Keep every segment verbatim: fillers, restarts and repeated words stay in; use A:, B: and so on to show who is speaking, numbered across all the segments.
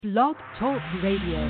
A: Blog Talk Radio.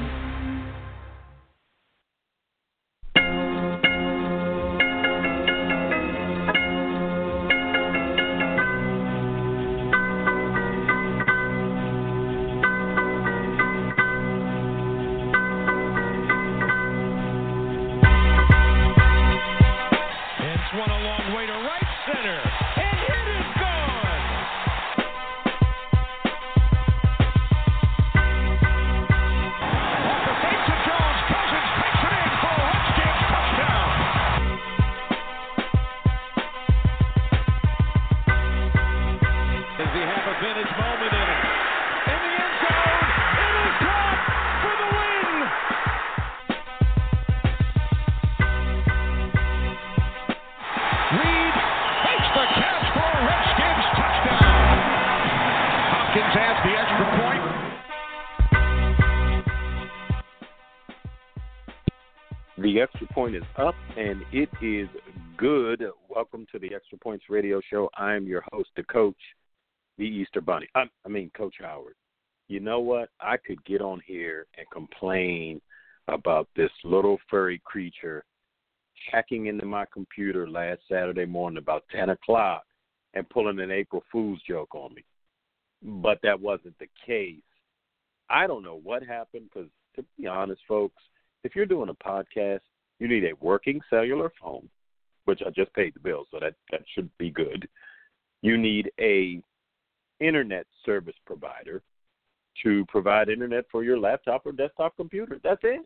B: The Extra Point is up, and it is good. Welcome to the Extra Points radio show. I am your host, the coach, the Easter Bunny. I, I mean, Coach Howard. You know what? I could get on here and complain about this little furry creature hacking into my computer last Saturday morning about ten o'clock and pulling an April Fool's joke on me. But that wasn't the case. I don't know what happened because, to be honest, folks, if you're doing a podcast, you need a working cellular phone, which I just paid the bill, so that, that should be good. You need a internet service provider to provide internet for your laptop or desktop computer. That's it.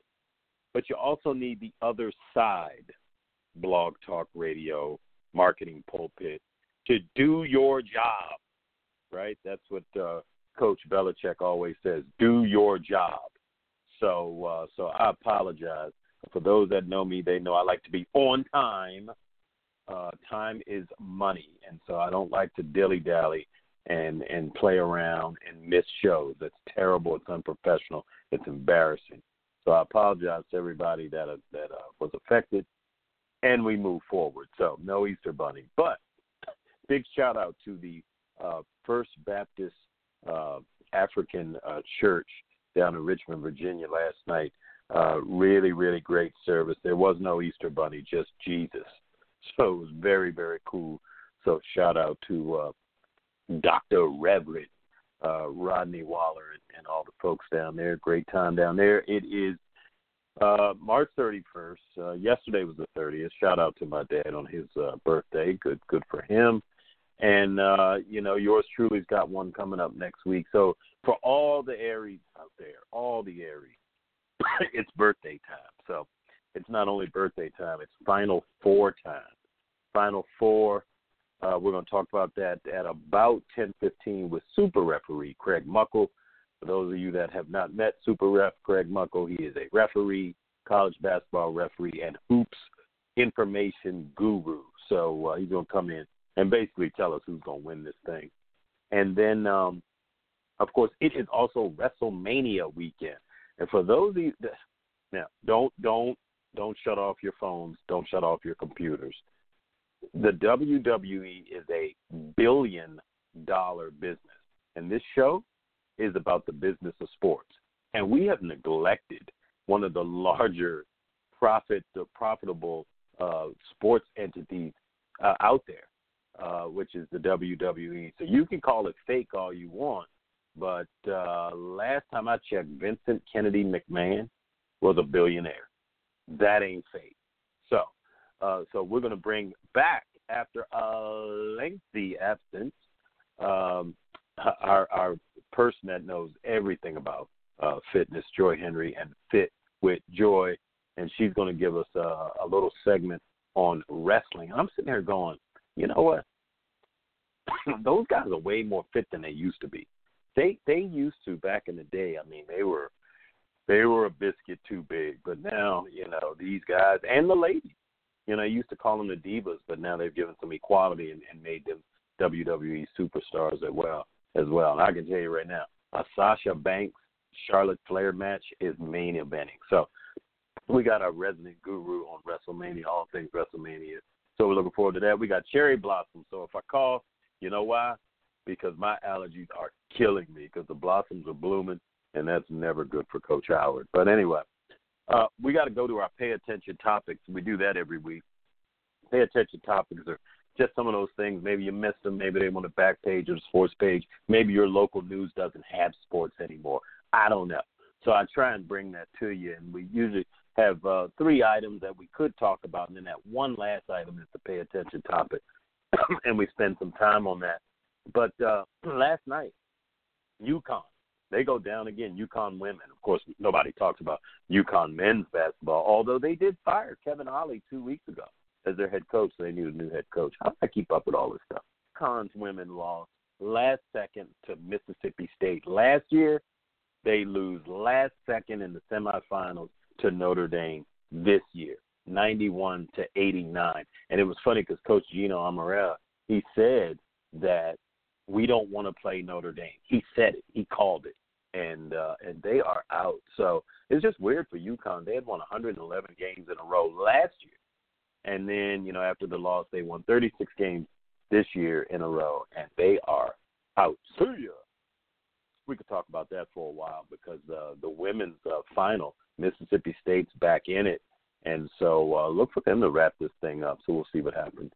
B: But you also need the other side, Blog Talk Radio, marketing pulpit, to do your job, right? That's what uh, Coach Belichick always says, do your job. So uh, so I apologize. For those that know me, they know I like to be on time. Uh, time is money, and so I don't like to dilly-dally and, and play around and miss shows. That's terrible. It's unprofessional. It's embarrassing. So I apologize to everybody that, uh, that uh, was affected, and we move forward. So no Easter Bunny. But big shout-out to the uh, First Baptist uh, African uh, Church down in Richmond, Virginia last night. Uh, really, really great service. There was no Easter Bunny, just Jesus. So it was very, very cool. So shout out to uh, Doctor Reverend uh, Rodney Waller and, and all the folks down there. Great time down there. It is uh, March thirty-first. Uh, yesterday was the thirtieth. Shout out to my dad on his uh, birthday. Good, good for him. And, uh, you know, yours truly's got one coming up next week. So for all the Aries out there, all the Aries, it's birthday time. So it's not only birthday time, it's Final Four time. Final Four, uh, we're going to talk about that at about ten fifteen with Super Referee Craig Muckle. For those of you that have not met Super Ref Craig Muckle, he is a referee, college basketball referee, and hoops information guru. So uh, he's going to come in and basically tell us who's going to win this thing. And then, um, of course, it is also WrestleMania weekend. And for those of you that, now, don't, don't, don't shut off your phones. Don't shut off your computers. The W W E is a billion-dollar business. And this show is about the business of sports. And we have neglected one of the larger profit, the profitable uh, sports entities uh, out there. Uh, which is the W W E. So you can call it fake all you want, but uh, last time I checked, Vincent Kennedy McMahon was a billionaire. That ain't fake. So, uh, so we're going to bring back, after a lengthy absence, um, our, our person that knows everything about uh, fitness, Joy Henry, and Fit with Joy, and she's going to give us a, a little segment on wrestling. I'm sitting here going, you know what? Those guys are way more fit than they used to be. They they used to back in the day. I mean, they were they were a biscuit too big. But now, you know, these guys and the ladies, you know, I used to call them the divas, but now they've given some equality and, and made them W W E superstars as well. As well, and I can tell you right now, a Sasha Banks Charlotte Flair match is main eventing. So we got our resident guru on WrestleMania, all things WrestleMania. So we're looking forward to that. We got cherry blossoms. So if I call, you know why? Because my allergies are killing me because the blossoms are blooming and that's never good for Coach Howard. But anyway, uh, we got to go to our pay attention topics. We do that every week. Pay attention topics are just some of those things. Maybe you missed them. Maybe they on the back page or the sports page. Maybe your local news doesn't have sports anymore. I don't know. So I try and bring that to you, and we usually have uh, three items that we could talk about, and then that one last item is the pay attention topic, and we spend some time on that. But uh, last night, UConn, they go down again. UConn women. Of course, nobody talks about UConn men's basketball, although they did fire Kevin Ollie two weeks ago as their head coach. So they need a new head coach. How do I keep up with all this stuff? UConn's women lost last second to Mississippi State. Last year, they lose last second in the semifinals to Notre Dame this year, ninety-one to eighty-nine. And it was funny because Coach Gino Amarella, he said that we don't want to play Notre Dame. He said it. He called it. And uh, and they are out. So it's just weird for UConn. They had won one hundred eleven games in a row last year. And then, you know, after the loss, they won thirty-six games this year in a row, and they are out. See ya. We could talk about that for a while because uh, the women's uh, final, Mississippi State's back in it. And so uh, look for them to wrap this thing up. So we'll see what happens.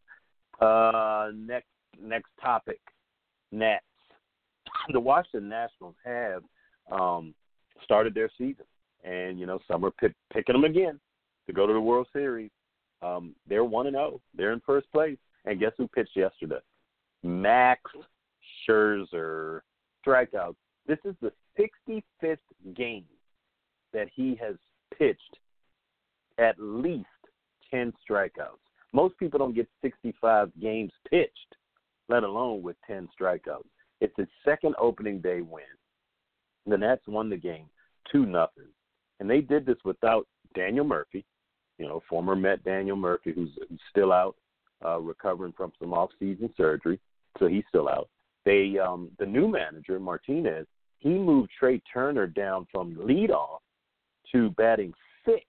B: Uh, next next topic, Nats. The Washington Nationals have um, started their season. And, you know, some are pick, picking them again to go to the World Series. Um, they're one and oh. They're in first place. And guess who pitched yesterday? Max Scherzer. Strikeouts. This is the sixty-fifth game that he has pitched at least ten strikeouts. Most people don't get sixty-five games pitched, let alone with ten strikeouts. It's his second opening day win. The Nats won the game two nothing. And they did this without Daniel Murphy, you know, former Met Daniel Murphy, who's still out uh, recovering from some off-season surgery, so he's still out. They, um, the new manager, Martinez, he moved Trey Turner down from leadoff to batting sixth.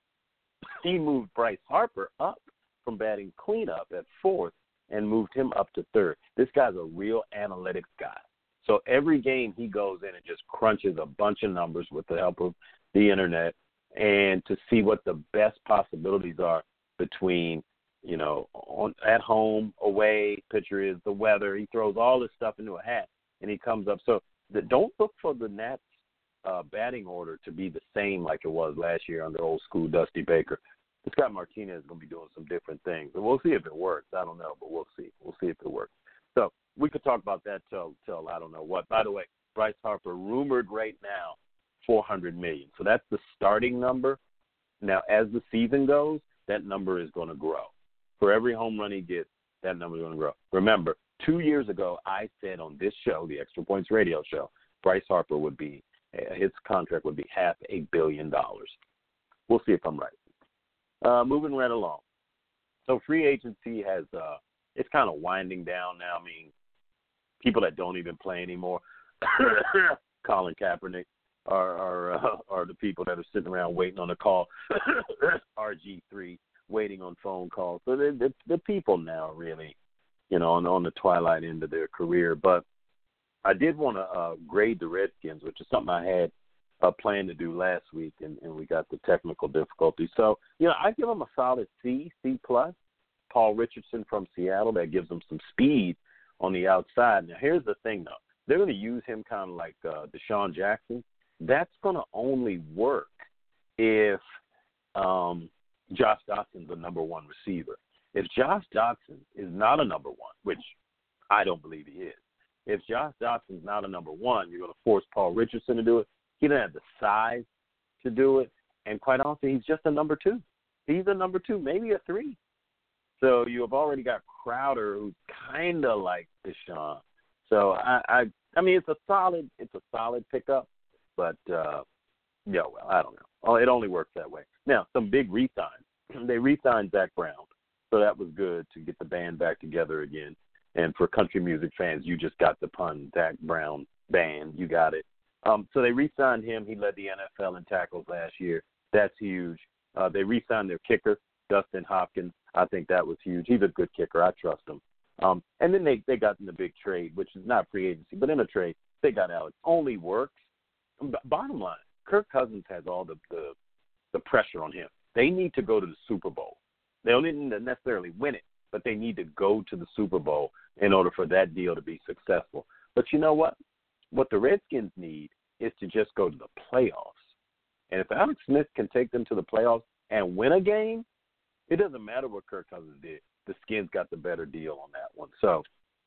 B: He moved Bryce Harper up from batting cleanup at fourth and moved him up to third. This guy's a real analytics guy. So every game he goes in and just crunches a bunch of numbers with the help of the internet and to see what the best possibilities are between, you know, on, at home, away, pitcher is, the weather. He throws all this stuff into a hat, and he comes up. So the, don't look for the Nats uh, batting order to be the same like it was last year under old school Dusty Baker. This guy Martinez is going to be doing some different things. And we'll see if it works. I don't know, but we'll see. We'll see if it works. So we could talk about that till, till I don't know what. By the way, Bryce Harper rumored right now four hundred million dollars. So that's the starting number. Now, as the season goes, that number is going to grow. For every home run he gets, that number is going to grow. Remember, two years ago, I said on this show, the Extra Points Radio Show, Bryce Harper would be, his contract would be half a billion dollars. We'll see if I'm right. Uh, moving right along. So free agency has, uh, it's kind of winding down now. I mean, people that don't even play anymore, Colin Kaepernick, are are, uh, are the people that are sitting around waiting on a call, R G three, waiting on phone calls. So the, the, the people now really, you know, on, on the twilight end of their career. But I did want to uh, grade the Redskins, which is something I had uh, planned to do last week, and, and we got the technical difficulty. So, you know, I give them a solid C, C plus. Paul Richardson from Seattle, that gives them some speed on the outside. Now, here's the thing, though. They're going to use him kind of like uh, Deshaun Jackson. That's going to only work if um, Josh Dotson's the number one receiver. If Josh Dotson is not a number one, which I don't believe he is, if Josh Dotson's not a number one, you're going to force Paul Richardson to do it. He doesn't have the size to do it. And quite honestly, he's just a number two. He's a number two, maybe a three. So you have already got Crowder, who's kind of like Deshaun. So I, I, I mean, it's a solid, it's a solid pickup, but uh, yeah, well, I don't know. It only works that way. Now, some big re-signs. They re-signed Zach Brown, so that was good to get the band back together again. And for country music fans, you just got the pun, Zach Brown band. You got it. Um, so they re-signed him. He led the N F L in tackles last year. That's huge. Uh, they re-signed their kicker, Dustin Hopkins. I think that was huge. He's a good kicker. I trust him. Um, and then they, they got in the big trade, which is not free agency, but in a trade, they got Alex. Only works B- bottom line, Kirk Cousins has all the, the the pressure on him. They need to go to the Super Bowl. They don't need to necessarily win it, but they need to go to the Super Bowl in order for that deal to be successful. But you know what? What the Redskins need is to just go to the playoffs. And if Alex Smith can take them to the playoffs and win a game, it doesn't matter what Kirk Cousins did. The Skins got the better deal on that one. So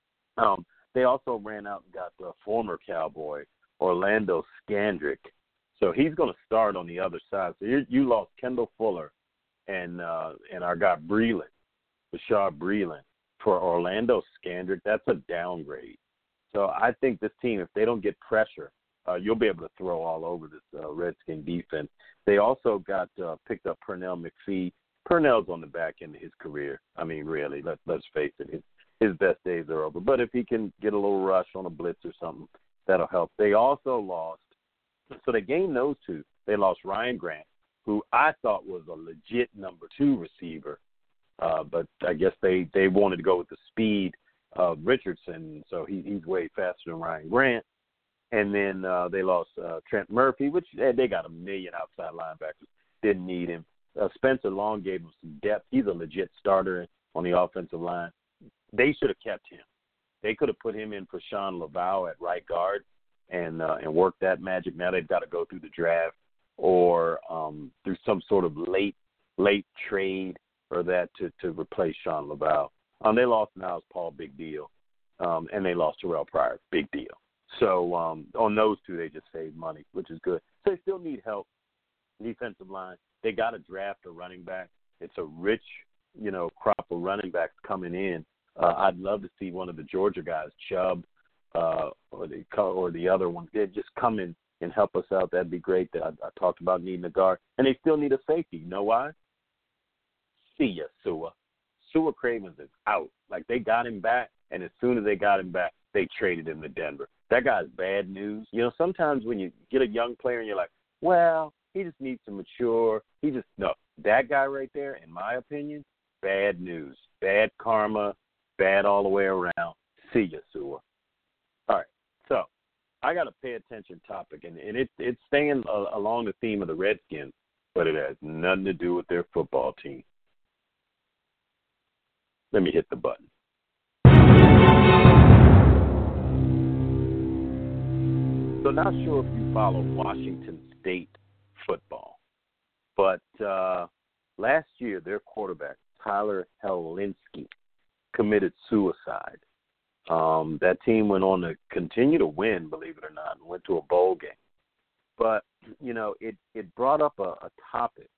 B: um, they also ran out and got the former Cowboy, Orlando Scandrick. So he's going to start on the other side. So you, you lost Kendall Fuller and uh, and our guy Breeland, Bashar Breeland, for Orlando Scandrick. That's a downgrade. So I think this team, if they don't get pressure, uh, you'll be able to throw all over this uh, Redskin defense. They also got uh, picked up Pernell McPhee. Pernell's on the back end of his career. I mean, really, let, let's face it, his, his best days are over. But if he can get a little rush on a blitz or something, that'll help. They also lost, so they gained those two. They lost Ryan Grant, who I thought was a legit number two receiver, uh, but I guess they, they wanted to go with the speed of Richardson, so he, he's way faster than Ryan Grant. And then uh, they lost uh, Trent Murphy, which eh, they got a million outside linebackers. Didn't need him. Uh, Spencer Long gave him some depth. He's a legit starter on the offensive line. They should have kept him. They could have put him in for Sean Laval at right guard and uh, and worked that magic. Now they've got to go through the draft or um, through some sort of late late trade or that to, to replace Sean Laval. Um, they lost Niles Paul, big deal, um, and they lost Terrell Pryor, big deal. So um, on those two, they just saved money, which is good. So they still need help. Defensive line, they got to draft a running back. It's a rich, you know, crop of running backs coming in. Uh, I'd love to see one of the Georgia guys, Chubb, uh, or the or the other ones, they just come in and help us out. That'd be great. I, I talked about needing a guard, and they still need a safety. You know why? See ya, Sua. Sua Cravens is out. Like, they got him back, and as soon as they got him back, they traded him to Denver. That guy's bad news. You know, sometimes when you get a young player and you're like, well, he just needs to mature. He just, no. That guy right there, in my opinion, bad news. Bad karma, bad all the way around. See ya, Sua. All right, so I got a pay attention topic, and, and it, it's staying uh, along the theme of the Redskins, but it has nothing to do with their football team. Let me hit the button. So not sure if you follow Washington State football, but uh, last year their quarterback, Tyler Helinski, committed suicide. Um, that team went on to continue to win, believe it or not, and went to a bowl game. But, you know, it, it brought up a, a topic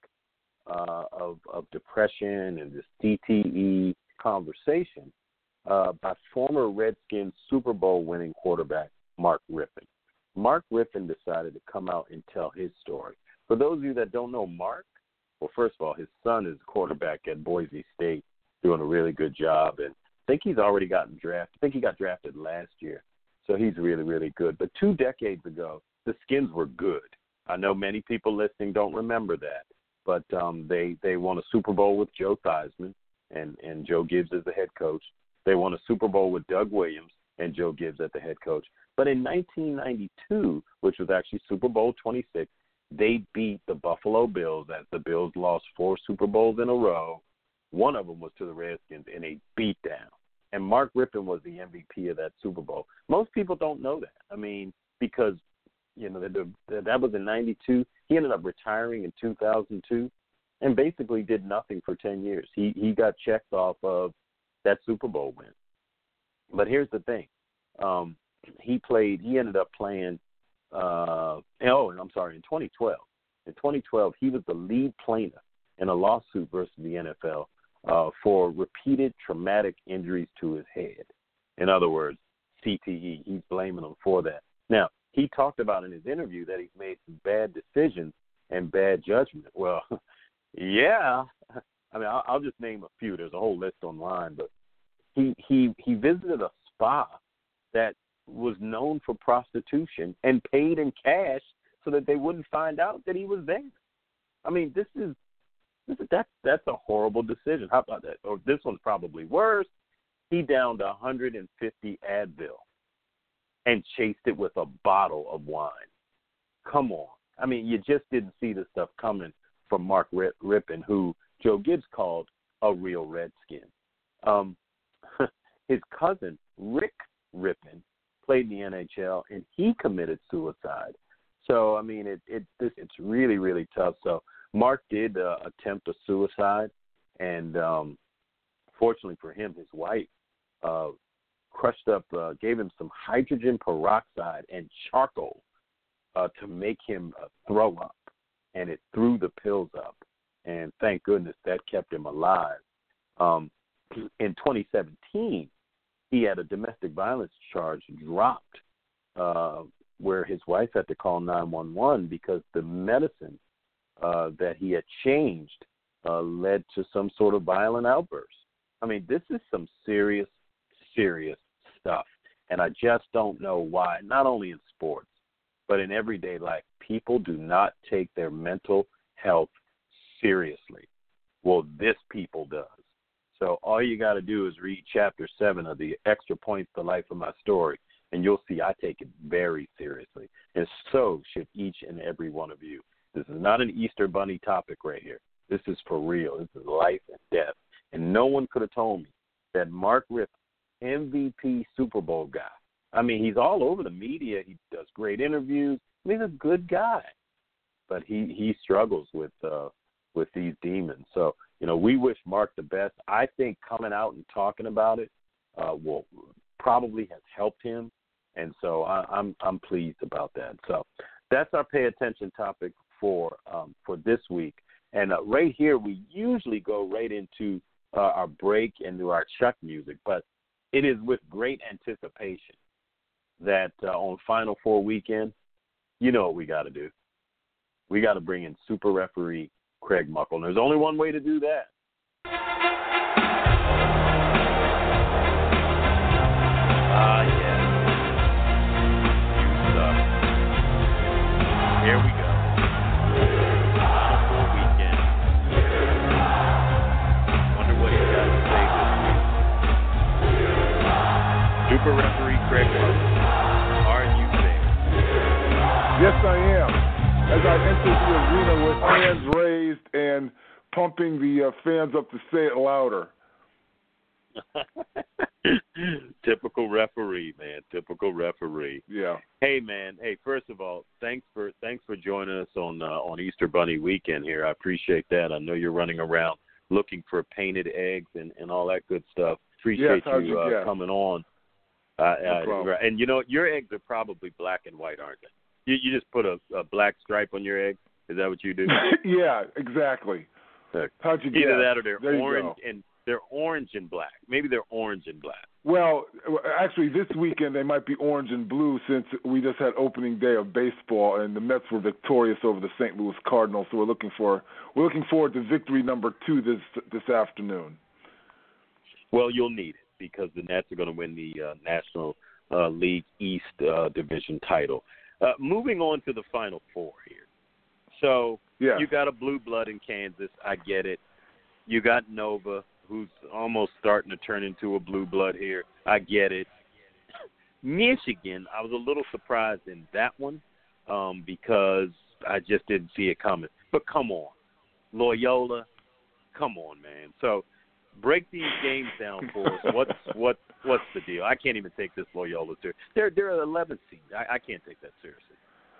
B: uh, of, of depression and this D T E conversation uh, by former Redskins Super Bowl winning quarterback Mark Rypien. Mark Rypien decided to come out and tell his story. For those of you that don't know Mark, well, first of all, his son is quarterback at Boise State, doing a really good job, and I think he's already gotten drafted. I think he got drafted last year, so he's really, really good. But two decades ago, the Skins were good. I know many people listening don't remember that, but um, they, they won a Super Bowl with Joe Theismann, and, and Joe Gibbs as the head coach. They won a Super Bowl with Doug Williams and Joe Gibbs as the head coach. But in nineteen ninety-two, which was actually Super Bowl twenty-six, they beat the Buffalo Bills as the Bills lost four Super Bowls in a row. One of them was to the Redskins in a beatdown. And Mark Rypien was the M V P of that Super Bowl. Most people don't know that. I mean, because, you know, the, the, that was in ninety-two. He ended up retiring in two thousand two and basically did nothing for ten years. He he got checked off of that Super Bowl win. But here's the thing. Um, he played, he ended up playing, uh, oh, I'm sorry, in twenty twelve. In twenty twelve, he was the lead plaintiff in a lawsuit versus the N F L uh, for repeated traumatic injuries to his head. In other words, C T E. He's blaming them for that. Now, he talked about in his interview that he's made some bad decisions and bad judgment. Well, yeah. I mean, I'll, I'll just name a few. There's a whole list online, but he he he visited a spa that was known for prostitution and paid in cash so that they wouldn't find out that he was there. I mean, this is this is that's that's a horrible decision. How about that? Or this one's probably worse. He downed one hundred fifty Advil and chased it with a bottle of wine. come on. I mean, you just didn't see the stuff coming from Mark Rypien, who Joe Gibbs called a real Redskin. Um, his cousin, Rick Rypien, played in the N H L, and he committed suicide. So, I mean, it, it this, it's really, really tough. So, Mark did uh, attempt a suicide, and um, fortunately for him, his wife uh, crushed up, uh, gave him some hydrogen peroxide and charcoal uh, to make him uh, throw up, and it threw the pills up. And thank goodness that kept him alive. Um, in twenty seventeen, he had a domestic violence charge dropped uh, where his wife had to call nine one one because the medicine uh, that he had changed uh, led to some sort of violent outburst. I mean, this is some serious, serious stuff. And I just don't know why, not only in sports, but in everyday life, people do not take their mental health seriously. Well, this people does. So all you got to do is read chapter seven of the Extra Points, The Life of My Story, and you'll see I take it very seriously. And so should each and every one of you. This is not an Easter Bunny topic right here. This is for real. This is life and death. And no one could have told me that Mark Rypien, M V P Super Bowl guy, I mean, he's all over the media. He does great interviews. I mean, he's a good guy. But he, he struggles with uh, with these demons. So, you know, we wish Mark the best. I think coming out and talking about it uh, will probably has helped him. And so I, I'm I'm pleased about that. So that's our pay attention topic for um, for this week. And uh, right here, we usually go right into uh, our break and to our Chuck music, but it is with great anticipation that uh, on Final Four weekend, you know what we got to do. We got to bring in super referee Craig Muckle. And there's only one way to do that. Ah, yeah. You suck. Here we go. Final Four weekend. Wonder what he's got to say this week. Super referee Craig Muckle. Are you there?
C: Yes, I am. As I enter the arena with hands raised and pumping the uh, fans up to say it louder.
B: Typical referee, man. Typical referee.
C: Yeah.
B: Hey, man. Hey, first of all, thanks for thanks for joining us on uh, on Easter Bunny weekend here. I appreciate that. I know you're running around looking for painted eggs and, and all that good stuff. Appreciate
C: yes,
B: you uh, coming on. Uh,
C: no
B: uh, and you know, your eggs are probably black and white, aren't they? You, you just put a, a black stripe on your egg? Is that what you do?
C: Yeah, exactly.
B: Look,
C: How'd you
B: either
C: guess?
B: that or they're
C: there
B: orange and they're orange and black. Maybe they're orange and black.
C: Well, actually, this weekend they might be orange and blue since we just had opening day of baseball and the Mets were victorious over the Saint Louis Cardinals. So we're looking for we're looking forward to victory number two this this afternoon.
B: Well, you'll need it because the Nets are going to win the uh, National uh, League East uh, Division title. Uh, moving on to the Final Four here. So
C: yeah.
B: You got a blue blood in Kansas. I get it. You got Nova, who's almost starting to turn into a blue blood here. I get it. Michigan, I was a little surprised in that one um, because I just didn't see it coming. But come on. Loyola, come on, man. So break these games down for us. What's what what's the deal? I can't even take this Loyola serious. They're they're an eleventh seed. I, I can't take that seriously.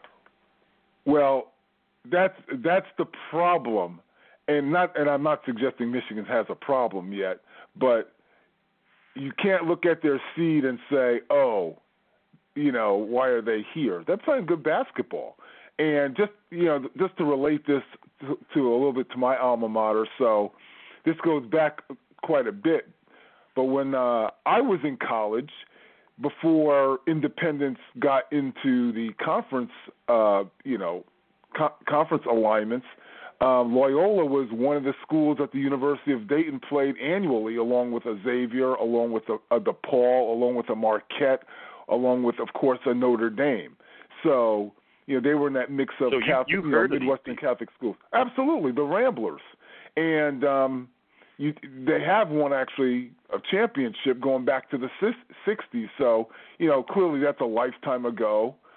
C: Well, that's that's the problem, and not and I'm not suggesting Michigan has a problem yet, but you can't look at their seed and say, oh, you know, why are they here? They're playing good basketball, and just you know, just to relate this to, to a little bit to my alma mater. So this goes back quite a bit. But when uh, I was in college, before Independence got into the conference, uh, you know, co- conference alignments, um, Loyola was one of the schools that the University of Dayton played annually, along with a Xavier, along with a, a DePaul, along with a Marquette, along with, of course, a Notre Dame. So, you know, they were in that mix of
B: so you,
C: Catholic,
B: you
C: you know, Midwestern
B: these
C: Catholic schools. Absolutely, the Ramblers. And um, you, they have won, actually, a championship going back to the sixties. So, you know, clearly that's a lifetime ago.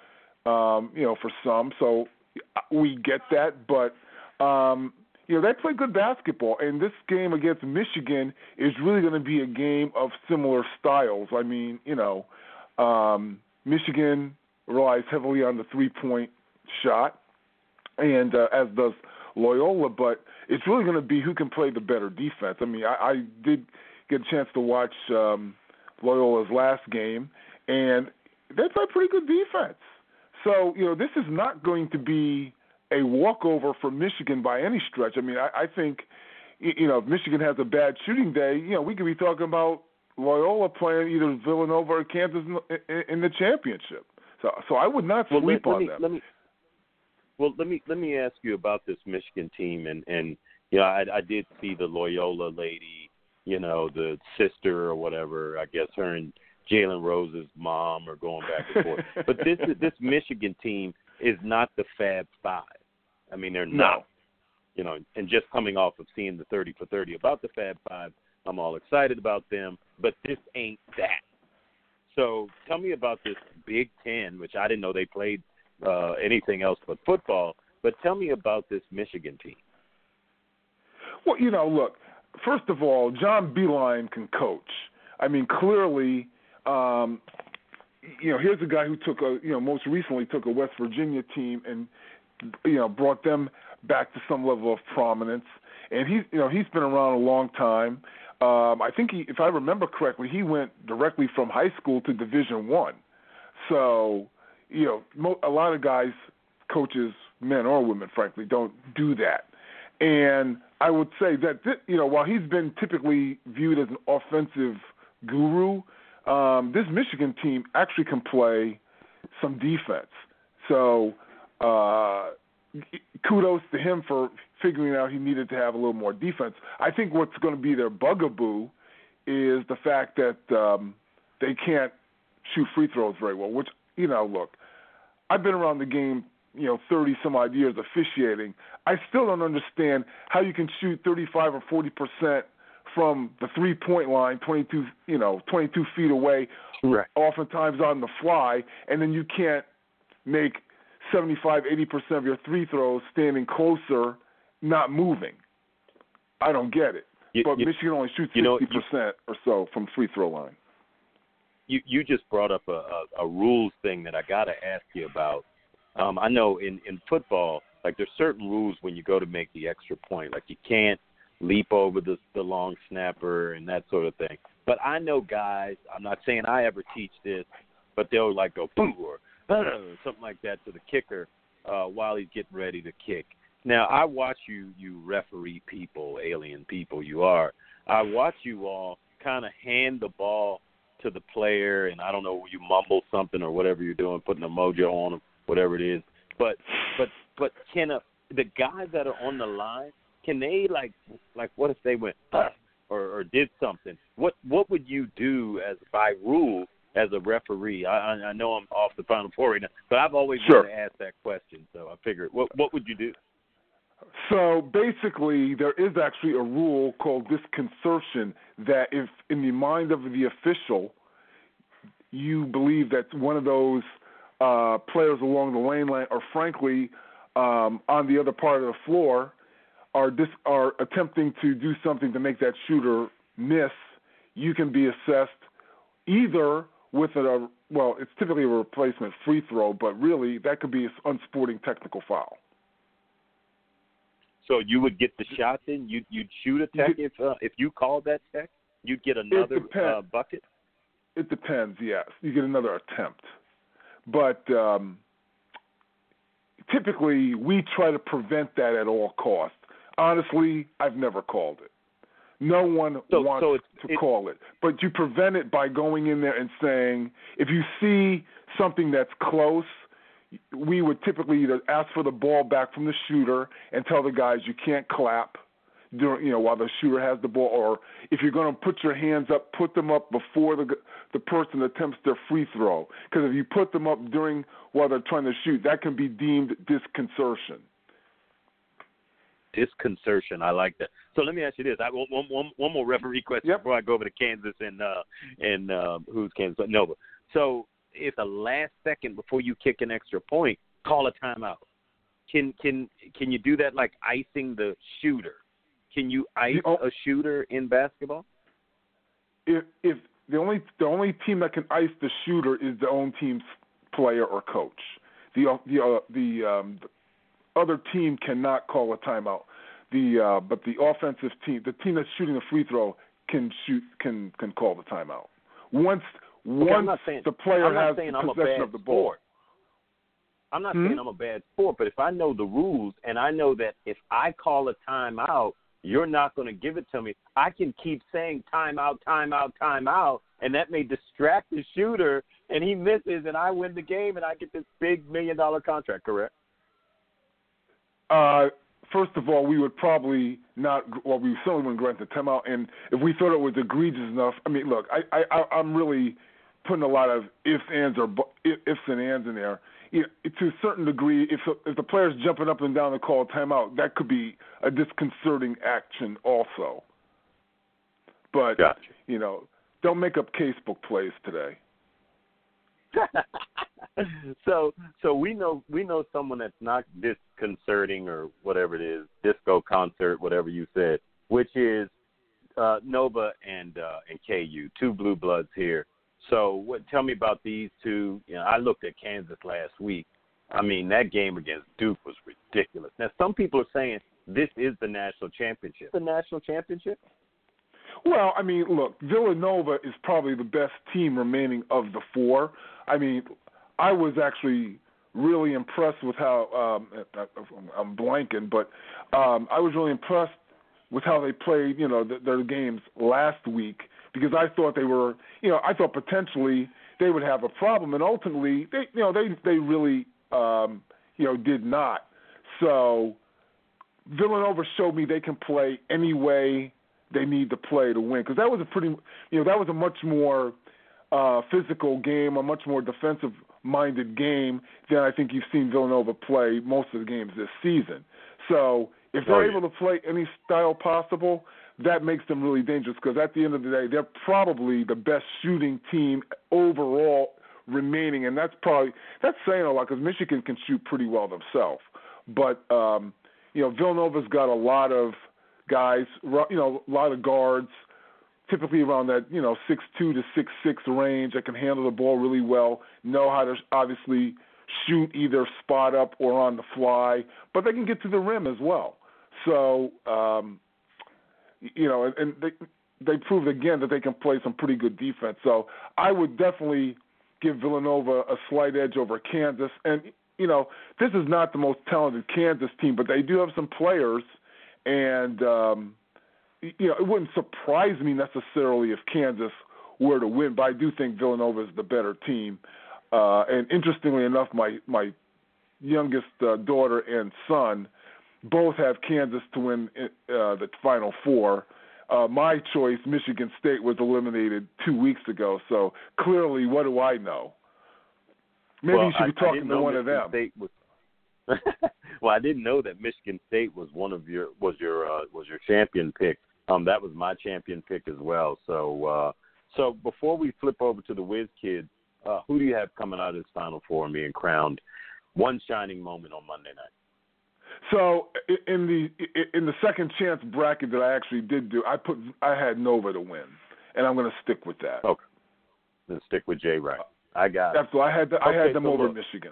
C: um, you know, for some. So we get that, but um, you know, they play good basketball, and this game against Michigan is really going to be a game of similar styles. I mean, you know, um, Michigan relies heavily on the three-point shot, and uh, as does Loyola, but it's really going to be who can play the better defense. I mean, I, I did get a chance to watch um, Loyola's last game, and they play pretty good defense. So, you know, this is not going to be a walkover for Michigan by any stretch. I mean, I, I think, you know, if Michigan has a bad shooting day, you know, we could be talking about Loyola playing either Villanova or Kansas in, in, in the championship. So, so I would not
B: well,
C: sleep
B: let, let
C: on
B: me,
C: them.
B: Let me, well, let me let me ask you about this Michigan team, and and you know, I, I did see the Loyola lady, you know, the sister or whatever. I guess her and Jalen Rose's mom are going back and forth. But this this Michigan team is not the Fab Five. I mean, they're
C: No.
B: not. You know, and just coming off of seeing the thirty for thirty about the Fab Five, I'm all excited about them. But this ain't that. So tell me about this Big Ten, which I didn't know they played uh, anything else but football. But tell me about this Michigan team.
C: Well, you know, look, first of all, John Beilein can coach. I mean, clearly, um, you know, here's a guy who took a, you know, most recently took a West Virginia team and, you know, brought them back to some level of prominence. And he's, you know, he's been around a long time. Um, I think, he, if I remember correctly, he went directly from high school to Division One. So, you know, mo- a lot of guys, coaches, men or women, frankly, don't do that. And I would say that, th- you know, while he's been typically viewed as an offensive guru, um, this Michigan team actually can play some defense. So uh, kudos to him for figuring out he needed to have a little more defense. I think what's going to be their bugaboo is the fact that um, they can't shoot free throws very well, which, you know, look, I've been around the game, you know, thirty-some-odd years officiating. I still don't understand how you can shoot thirty-five or forty percent from the three-point line, twenty-two, you know, twenty-two feet away,
B: right,
C: oftentimes on the fly, and then you can't make seventy-five, eighty percent of your free throws standing closer, not moving. I don't get it.
B: You,
C: but
B: you,
C: Michigan only shoots
B: you know,
C: sixty percent
B: you,
C: or so from free throw line.
B: You you just brought up a, a, a rules thing that I got to ask you about. Um, I know in, in football, like there's certain rules when you go to make the extra point. Like you can't leap over the, the long snapper and that sort of thing. But I know guys, I'm not saying I ever teach this, but they'll like go boo or uh, something like that to the kicker uh, while he's getting ready to kick. Now, I watch you, you referee people, alien people you are. I watch you all kind of hand the ball to the player, and I don't know, you mumble something or whatever you're doing, putting a mojo on them, whatever it is. But but but can a, the guys that are on the line, can they like like what if they went uh, or, or did something? What what would you do as by rule as a referee? I I know I'm off the Final Four right now, but I've always
C: Sure.
B: wanted to ask that question, so I figured what what would you do?
C: So basically, there is actually a rule called disconcertion that if in the mind of the official, you believe that one of those uh, players along the lane line or frankly um, on the other part of the floor are dis- are attempting to do something to make that shooter miss, you can be assessed either with a, well, it's typically a replacement free throw, but really that could be an unsporting technical foul.
B: So you would get the shot then? You'd, you'd shoot a tech if uh, if you called that tech? You'd get another uh, bucket?
C: It depends, yes. You get another attempt. But um, typically we try to prevent that at all costs. Honestly, I've never called it. No one
B: so,
C: wants
B: so it's,
C: to
B: it's,
C: call it. But you prevent it by going in there and saying, if you see something that's close, we would typically either ask for the ball back from the shooter and tell the guys you can't clap during, you know, while the shooter has the ball, or if you're going to put your hands up, put them up before the the person attempts their free throw. Because if you put them up during while they're trying to shoot, that can be deemed disconcertion.
B: Disconcertion, I like that. So let me ask you this: I one one one more referee question
C: yep.
B: before I go over to Kansas and uh, and uh, who's Kansas? No, so if the last second before you kick an extra point, call a timeout. Can can can you do that like icing the shooter? Can you ice
C: the,
B: a shooter in basketball?
C: If if the only the only team that can ice the shooter is the own team's player or coach. The the uh, the, um, the other team cannot call a timeout. The uh, but the offensive team, the team that's shooting the free throw, can shoot can can call the timeout. Once
B: okay,
C: once
B: saying,
C: the player
B: I'm
C: has
B: saying
C: possession of the ball.
B: Sport. I'm not
C: hmm?
B: saying I'm a bad sport, but if I know the rules and I know that if I call a timeout, you're not going to give it to me, I can keep saying timeout, timeout, timeout, and that may distract the shooter, and he misses, and I win the game, and I get this big million-dollar contract, correct?
C: Uh, first of all, we would probably not, well, we certainly wouldn't grant the timeout, and if we thought it was egregious enough, I mean, look, I, I, I'm really putting a lot of ifs, ands, or ifs and ands in there. You know, to a certain degree, if if the player's jumping up and down to call a timeout, that could be a disconcerting action also. But,
B: gotcha.
C: you know, don't make up casebook plays today.
B: so so we know we know someone that's not disconcerting or whatever it is, disco concert, whatever you said, which is uh, Nova and uh, and K U, two blue bloods here. So what? Tell me about these two. You know, I looked at Kansas last week. I mean, that game against Duke was ridiculous. Now, some people are saying this is the national championship. The national championship?
C: Well, I mean, look, Villanova is probably the best team remaining of the four. I mean, I was actually really impressed with how um, – I'm blanking, but um, I was really impressed with how they played, you know, the, their games last week, because I thought they were, you know, I thought potentially they would have a problem, and ultimately, they, you know, they they really, um, you know, did not. So Villanova showed me they can play any way they need to play to win, because that was a pretty, you know, that was a much more uh, physical game, a much more defensive-minded game than I think you've seen Villanova play most of the games this season. So if they're
B: oh, yeah.
C: able to play any style possible, that makes them really dangerous, because at the end of the day, they're probably the best shooting team overall remaining, and that's probably that's saying a lot, because Michigan can shoot pretty well themselves. But um, you know, Villanova's got a lot of guys, you know, a lot of guards, typically around that, you know, six two to six six range, that can handle the ball really well, know how to obviously shoot either spot up or on the fly, but they can get to the rim as well. So, um, you know, and, and they they proved again that they can play some pretty good defense. So I would definitely give Villanova a slight edge over Kansas. And, you know, this is not the most talented Kansas team, but they do have some players. And, um, you know, it wouldn't surprise me necessarily if Kansas were to win, but I do think Villanova is the better team. Uh, and interestingly enough, my, my youngest uh, daughter and son both have Kansas to win uh, the Final Four. Uh, my choice, Michigan State, was eliminated two weeks ago. So clearly, what do I know? Maybe
B: well,
C: you should be
B: I,
C: talking
B: I
C: to one
B: Michigan
C: of them.
B: State was, well, I didn't know that Michigan State was one of your was your uh, was your champion pick. Um, that was my champion pick as well. So, uh, so before we flip over to the Whiz Kids, uh, who do you have coming out of this Final Four and being crowned one shining moment on Monday night?
C: So in the in the second chance bracket that I actually did do, I put I had Nova to win, and I'm going to stick with that.
B: Okay, then stick with Jay Wright. I got it.
C: Absolutely, I had the, I
B: okay,
C: had them
B: so
C: over
B: look,
C: Michigan.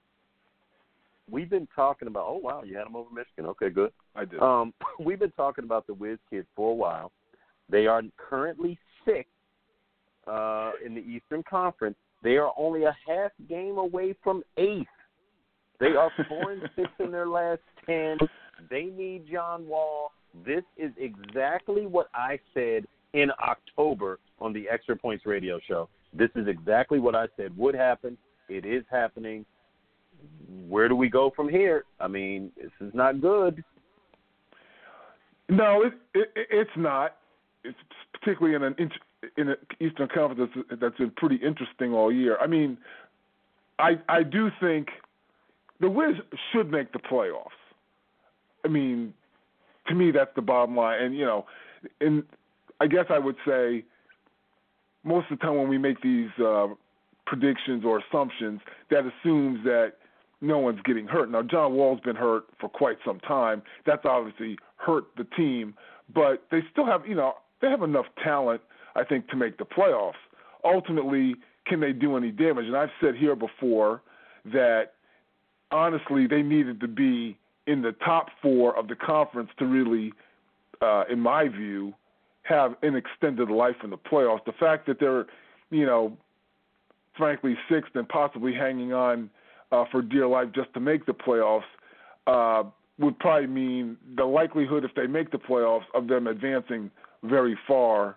B: We've been talking about. Oh wow, you had them over Michigan. Okay, good.
C: I did.
B: Um, we've been talking about the Whiz Kids for a while. They are currently sixth uh, in the Eastern Conference. They are only a half game away from eighth. They are four and six in their last ten. They need John Wall. This is exactly what I said in October on the Extra Points radio show. This is exactly what I said would happen. It is happening. Where do we go from here? I mean, this is not good.
C: No, it, it, it's not. It's particularly in an in an Eastern Conference that's, that's been pretty interesting all year. I mean, I I do think the Wiz should make the playoffs. I mean, to me, that's the bottom line. And, you know, and I guess I would say most of the time when we make these uh, predictions or assumptions that assumes that no one's getting hurt. Now, John Wall's been hurt for quite some time. That's obviously hurt the team, but they still have, you know, they have enough talent, I think, to make the playoffs. Ultimately, can they do any damage? And I've said here before that, honestly, they needed to be in the top four of the conference to really, uh, in my view, have an extended life in the playoffs. The fact that they're, you know, frankly, sixth and possibly hanging on uh, for dear life just to make the playoffs uh, would probably mean the likelihood, if they make the playoffs, of them advancing very far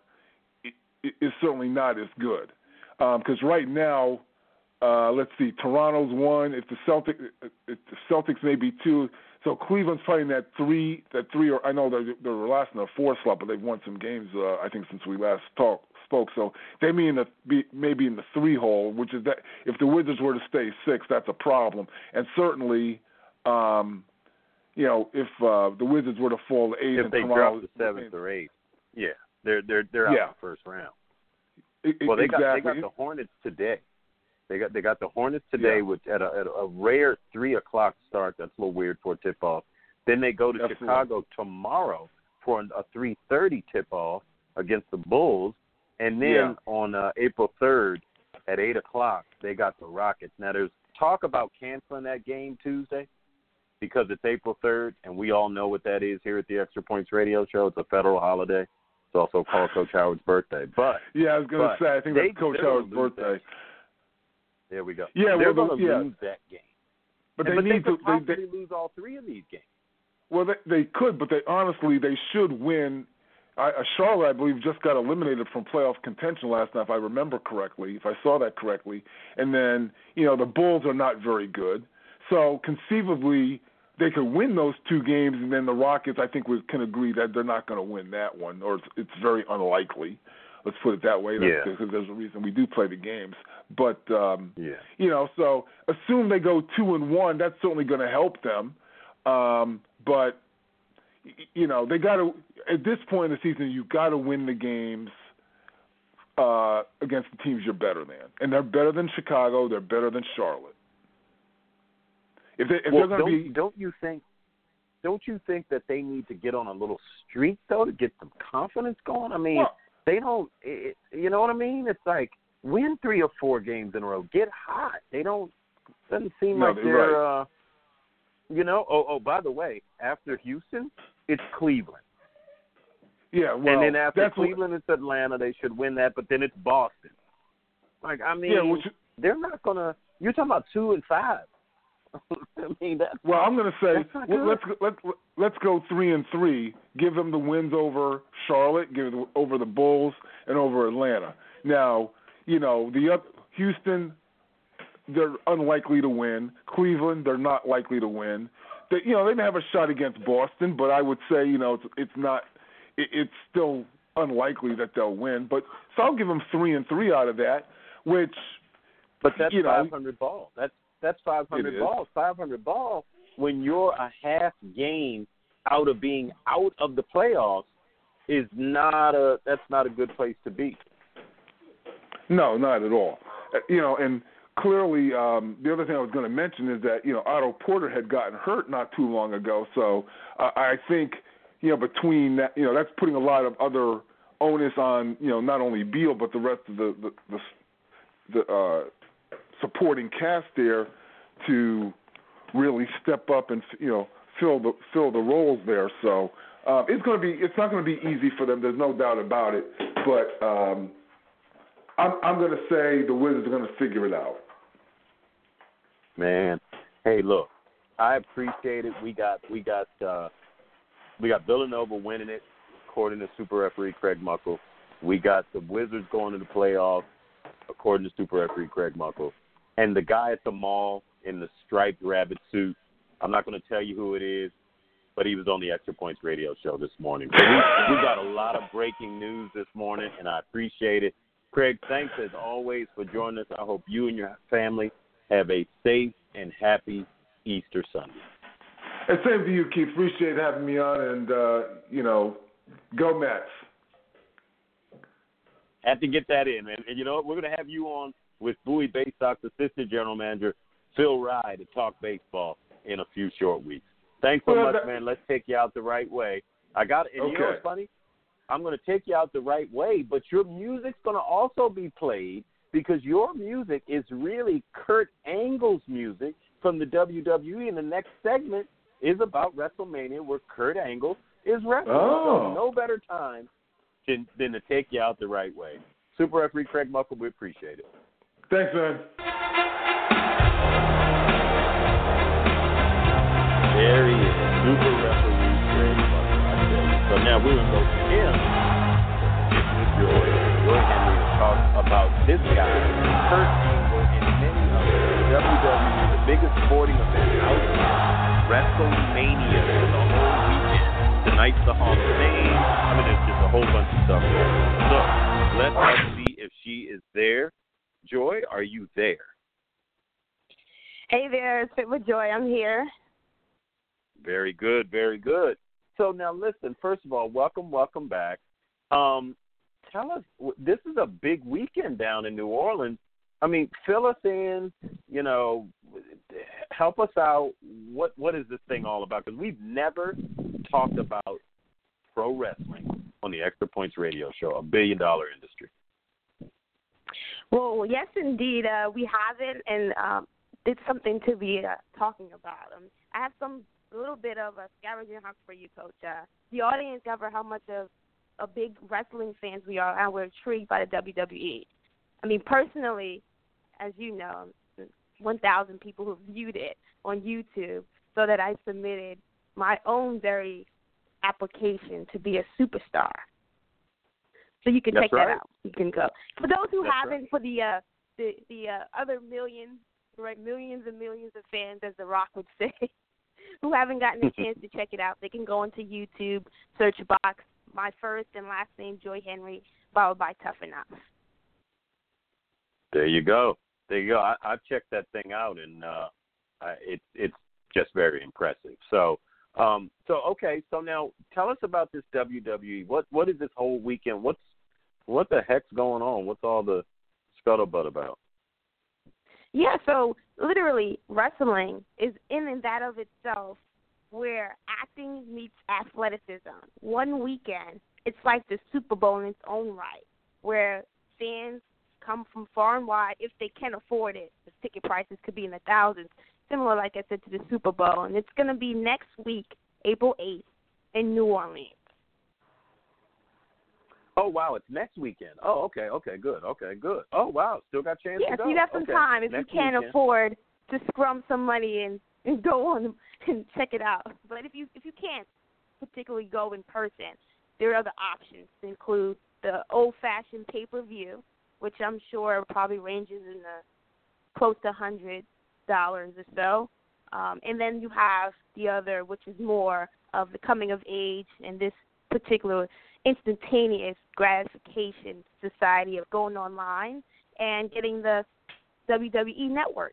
C: is certainly not as good. Because um, right now, uh, let's see, Toronto's one. If the Celtics, if the Celtics may be two. So Cleveland's playing that three, that three, or I know they're, they're last in the four slot, but they've won some games, uh, I think, since we last talked. Spoke, so they may in the be, maybe in the three hole, which is that if the Wizards were to stay six, that's a problem. And certainly, um, you know, if uh, the Wizards were to fall to eight,
B: if
C: and
B: they
C: Toronto,
B: drop to seventh or eighth, yeah, they're they're they're out
C: yeah.
B: in the first round.
C: It,
B: well, they
C: exactly.
B: got they got the Hornets today. They got they got the Hornets today, yeah. which at a, at a rare three o'clock start. That's a little weird for a tip off. Then they go to
C: Absolutely.
B: Chicago tomorrow for a three thirty tip off against the Bulls. And then
C: yeah.
B: on uh, April third at eight o'clock, they got the Rockets. Now, there's talk about canceling that game Tuesday because it's April third, and we all know what that is here at the Extra Points Radio Show. It's a federal holiday. It's also called Coach Howard's birthday. But
C: Yeah, I was going to say, I think
B: they,
C: that's Coach Howard's birthday.
B: That. There we go.
C: Yeah,
B: they're
C: well,
B: going to
C: yeah.
B: lose that game.
C: But
B: and,
C: they
B: but
C: need
B: they could
C: to
B: possibly
C: they, they,
B: lose all three of these games.
C: Well, they, they could, but they honestly, they should win. I, Charlotte, I believe, just got eliminated from playoff contention last night, if I remember correctly, if I saw that correctly. And then, you know, the Bulls are not very good. So conceivably, they could win those two games, and then the Rockets, I think, we can agree that they're not going to win that one, or it's, it's very unlikely. Let's put it that way. That's
B: yeah.
C: because there's a reason we do play the games. But, um,
B: yeah.
C: you know, so assume they go two and one. That's certainly going to help them. Um, but, you know, they got to, at this point in the season, you've got to win the games uh, against the teams you're better than. And they're better than Chicago. They're better than Charlotte. If, they, if
B: well,
C: they're going to
B: be,
C: be,
B: don't you think? Don't you think that they need to get on a little streak though to get some confidence going? I mean,
C: well,
B: they don't. It, you know what I mean? It's like win three or four games in a row. Get hot. They don't. Doesn't seem
C: no,
B: like
C: they're.
B: they're
C: Right.
B: uh, you know. Oh, oh. By the way, after Houston, it's Cleveland.
C: Yeah. Well,
B: and then after
C: that's
B: Cleveland,
C: what,
B: it's Atlanta. They should win that. But then it's Boston. Like I mean,
C: yeah, which,
B: they're not gonna. You're talking about two and five. I mean, that's,
C: well, I'm going to say
B: well,
C: let's let's let's go three and three. Give them the wins over Charlotte, give it over the Bulls, and over Atlanta. Now, you know the other, Houston, they're unlikely to win. Cleveland, they're not likely to win. They, you know, they may have a shot against Boston, but I would say you know it's, it's not. It, it's still unlikely that they'll win. But so I'll give them three and three out of that, which.
B: But that's
C: you know,
B: five hundred balls. That's That's five hundred balls. five hundred balls when you're a half game out of being out of the playoffs is not a that's not a good place to be.
C: No, not at all. Uh, you know, and clearly um, the other thing I was going to mention is that, you know, Otto Porter had gotten hurt not too long ago. So uh, I think, you know, between that, you know, that's putting a lot of other onus on, you know, not only Beal but the rest of the the, the, the uh, supporting cast there to really step up and, you know, fill the fill the roles there. So uh, it's going to be it's not going to be easy for them. There's no doubt about it. But um, I'm I'm going to say the Wizards are going to figure it out.
B: Man, hey, look, I appreciate it. We got we got uh, we got Villanova winning it, according to Super Referee Craig Muckle. We got the Wizards going to the playoffs, according to Super Referee Craig Muckle. And the guy at the mall in the striped rabbit suit, I'm not going to tell you who it is, but he was on the Extra Points radio show this morning. So we, we got a lot of breaking news this morning, and I appreciate it. Craig, thanks as always for joining us. I hope you and your family have a safe and happy Easter Sunday.
C: And same to you, Keith. Appreciate having me on, and, uh, you know, go Mets.
B: Had to get that in, man. And you know what? We're going to have you on with Bowie Bay Sox Assistant General Manager Phil Rye to talk baseball in a few short weeks. Thanks so
C: well,
B: much,
C: that,
B: man. Let's take you out the right way. I got it. And
C: okay.
B: you know what's funny? I'm going to take you out the right way, but your music's going to also be played because your music is really Kurt Angle's music from the W W E, and the next segment is about WrestleMania where Kurt Angle is wrestling.
C: Oh.
B: So no better time than, than to take you out the right way. Super Referee Craig Muckle, we appreciate it.
C: Thanks, man.
B: There he is, Super Referee Craig Muckle, I tell you. So now we're going to go to him. This is Joy. Joy Henry to talk about this guy, Kurt Angle, and many others. W W E, the biggest sporting event out there, WrestleMania, for the whole weekend. Tonight's the Hall of Fame. I mean, there's just a whole bunch of stuff going on. So let us see if she is there. Joy, are you there?
D: Hey there, it's Fit with Joy. I'm here.
B: Very good, very good. So now listen, first of all, welcome, welcome back. Um, tell us, this is a big weekend down in New Orleans. I mean, fill us in, you know, help us out. What What is this thing all about? Because we've never talked about pro wrestling on the Extra Points radio show, a billion-dollar industry.
D: Well, yes, indeed. Uh, we haven't, and um, it's something to be uh, talking about. Um, I have some little bit of a scavenging hunt for you, Coach. Uh, the audience cover how much of a big wrestling fans we are, and we're intrigued by the W W E. I mean, personally, as you know, one thousand people who viewed it on YouTube, so that I submitted my own very application to be a superstar. So you can
B: That's
D: check
B: right.
D: that out. You can go. For those who
B: That's
D: haven't,
B: right.
D: for the uh, the the uh, other millions, right, millions and millions of fans, as The Rock would say, who haven't gotten a chance to check it out, they can go into YouTube, search box, my first and last name, Joy Henry, followed by Tough Enough.
B: There you go. There you go. I, I've checked that thing out, and uh, I, it, it's just very impressive. So, um, so okay. So now, tell us about this W W E. What What is this whole weekend? What's What the heck's going on? What's all the scuttlebutt about?
D: Yeah. So literally, wrestling is in and that of itself, where acting meets athleticism. One weekend, it's like the Super Bowl in its own right, where fans come from far and wide if they can afford it. The ticket prices could be in the thousands, similar, like I said, to the Super Bowl. And it's going to be next week, April eighth, in New Orleans.
B: Oh, wow, it's next weekend. Oh, okay, okay, good, okay, good. Oh, wow, still got a chance
D: yeah,
B: to go.
D: Yeah, so you got some
B: okay.
D: time if
B: next
D: you can't
B: weekend.
D: afford to scrum some money and, and go on and check it out. But if you if you can't particularly go in person, there are other options to include the old-fashioned pay-per-view, which I'm sure probably ranges in the close to one hundred dollars or so. Um, and then you have the other, which is more of the coming of age and this particular instantaneous gratification society of going online and getting the W W E network.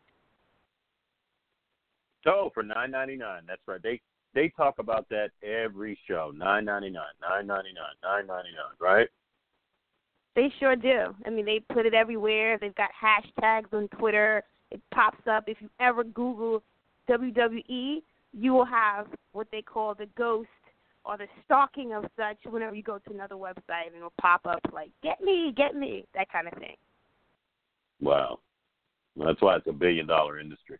B: Oh, for nine ninety-nine. That's right. They they talk about that every show. nine ninety-nine, nine ninety-nine, nine ninety-nine, right?
D: They sure do. I mean, they put it everywhere. They've got hashtags on Twitter. It pops up. If you ever Google W W E, you will have what they call the ghost or the stalking of such whenever you go to another website, and it'll pop up like, get me, get me, that kind of thing.
B: Wow. That's why it's a billion-dollar industry.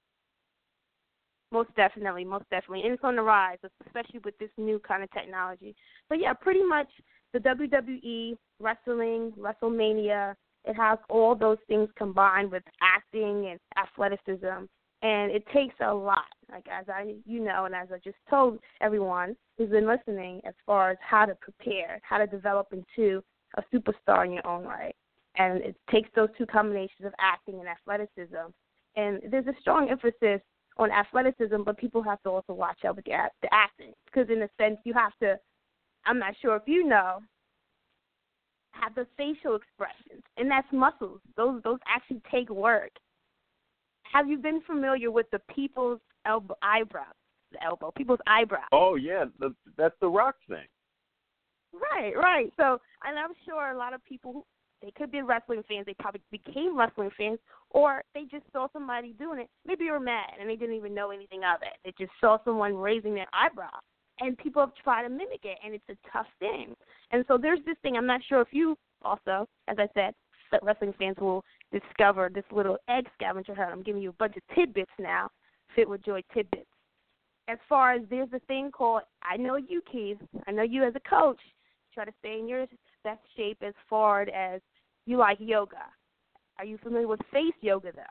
D: Most definitely, most definitely. And it's on the rise, especially with this new kind of technology. But, yeah, pretty much the W W E, wrestling, WrestleMania, it has all those things combined with acting and athleticism. And it takes a lot, like as I, you know, and as I just told everyone who's been listening, as far as how to prepare, how to develop into a superstar in your own right. And it takes those two combinations of acting and athleticism. And there's a strong emphasis on athleticism, but people have to also watch out with the, the acting, because in a sense you have to, I'm not sure if you know, have the facial expressions, and that's muscles. Those those actually take work. Have you been familiar with the people's elbow, eyebrows? The elbow, people's eyebrows.
B: Oh, yeah, the, that's the Rock thing.
D: Right, right. So, and I'm sure a lot of people They could be wrestling fans. They probably became wrestling fans, or they just saw somebody doing it. Maybe they were mad and they didn't even know anything of it. They just saw someone raising their eyebrow, and people have tried to mimic it, and it's a tough thing. And so there's this thing. I'm not sure if you also, as I said, that wrestling fans will discover this little egg scavenger hunt. I'm giving you a bunch of tidbits now, Fit with Joy tidbits. As far as there's a thing called, I know you, Keith, I know you as a coach, try to stay in your best shape as far as you like yoga. Are you familiar with face yoga, though?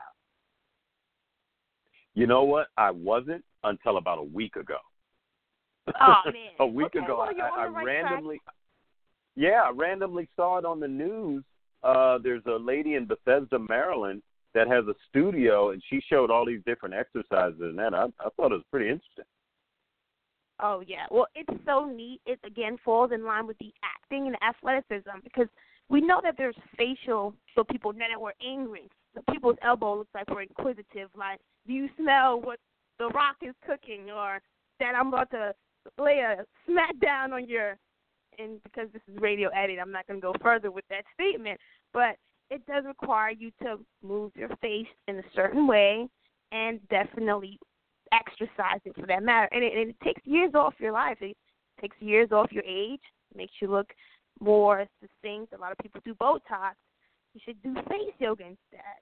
B: You know what? I wasn't until about a week ago.
D: Oh, man.
B: a week
D: okay,
B: ago,
D: well, you're
B: I,
D: on the
B: I
D: right
B: randomly,
D: track.
B: yeah, I randomly saw it on the news. Uh, there's a lady in Bethesda, Maryland, that has a studio, and she showed all these different exercises and that. I, I thought it was pretty interesting.
D: Oh, yeah. Well, it's so neat. It, again, falls in line with the acting and athleticism because we know that there's facial, so people know that we're angry. So people's elbow looks like we're inquisitive, like, do you smell what The Rock is cooking, or that I'm about to lay a smack down on your, and because this is radio edit, I'm not going to go further with that statement, but it does require you to move your face in a certain way and definitely exercise it for that matter. And it, and it takes years off your life. It takes years off your age, makes you look more succinct. A lot of people do Botox. You should do face yoga instead.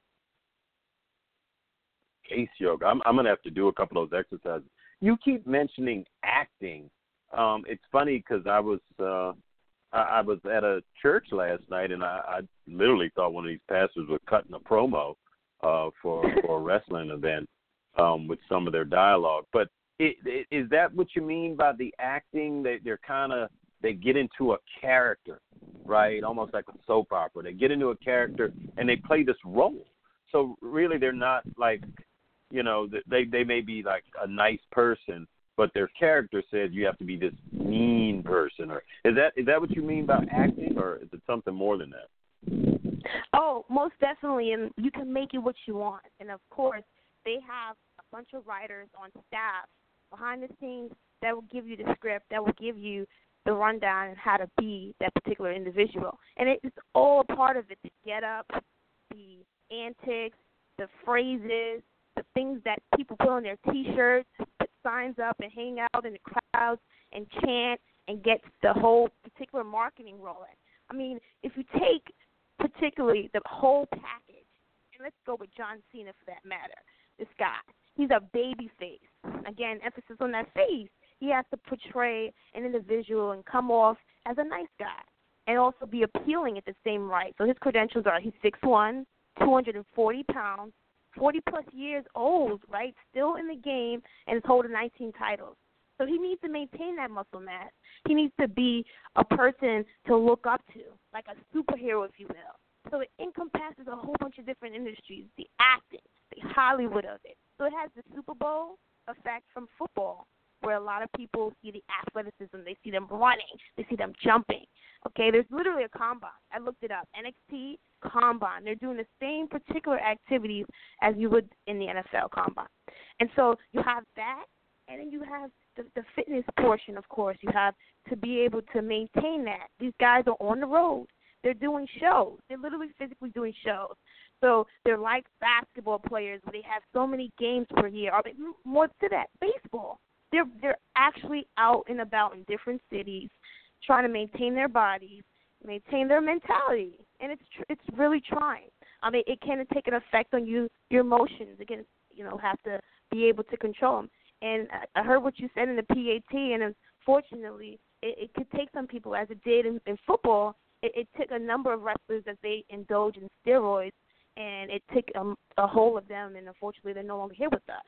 B: Face yoga. I'm, I'm going to have to do a couple of those exercises. You keep mentioning acting. Um, it's funny because I was uh, I, I was at a church last night, and I, I literally thought one of these pastors was cutting a promo uh, for for a wrestling event um, with some of their dialogue. But it, it, is that what you mean by the acting? They, they're kind of they get into a character, right? Almost like a soap opera. They get into a character and they play this role. So really, they're not like, you know, they they may be like a nice person, but their character says you have to be this mean person. Or is that is that what you mean by acting, or is it something more than that?
D: Oh, most definitely, and you can make it what you want. And of course, they have a bunch of writers on staff behind the scenes that will give you the script, that will give you the rundown and how to be that particular individual. And it's all a part of it, the get-up, the antics, the phrases, the things that people put on their T-shirts, put signs up and hang out in the crowds and chant and get the whole particular marketing rolling. I mean, if you take particularly the whole package, and let's go with John Cena for that matter, this guy, he's a baby face. Again, emphasis on that face. He has to portray an individual and come off as a nice guy and also be appealing at the same right. So his credentials are he's six one, two hundred forty pounds, forty-plus years old, right, still in the game, and is holding nineteen titles. So he needs to maintain that muscle mass. He needs to be a person to look up to, like a superhero, if you will. So it encompasses a whole bunch of different industries, the acting, the Hollywood of it. So it has the Super Bowl effect from football, where a lot of people see the athleticism. They see them running. They see them jumping. Okay, there's literally a combine. I looked it up. N X T combine. They're doing the same particular activities as you would in the N F L combine. And so you have that, and then you have the, the fitness portion, of course. You have to be able to maintain that. These guys are on the road. They're doing shows. They're literally physically doing shows. So they're like basketball players where they have so many games per year. Or more to that, baseball. They're they're actually out and about in different cities, trying to maintain their bodies, maintain their mentality, and it's tr- it's really trying. I mean, it can take an effect on you, your emotions. Again, you know, have to be able to control them. And I, I heard what you said in the P A T, and unfortunately, it, it could take some people, as it did in, in football. It, it took a number of wrestlers as they indulge in steroids, and it took um, a hold of them, and unfortunately, they're no longer here with us.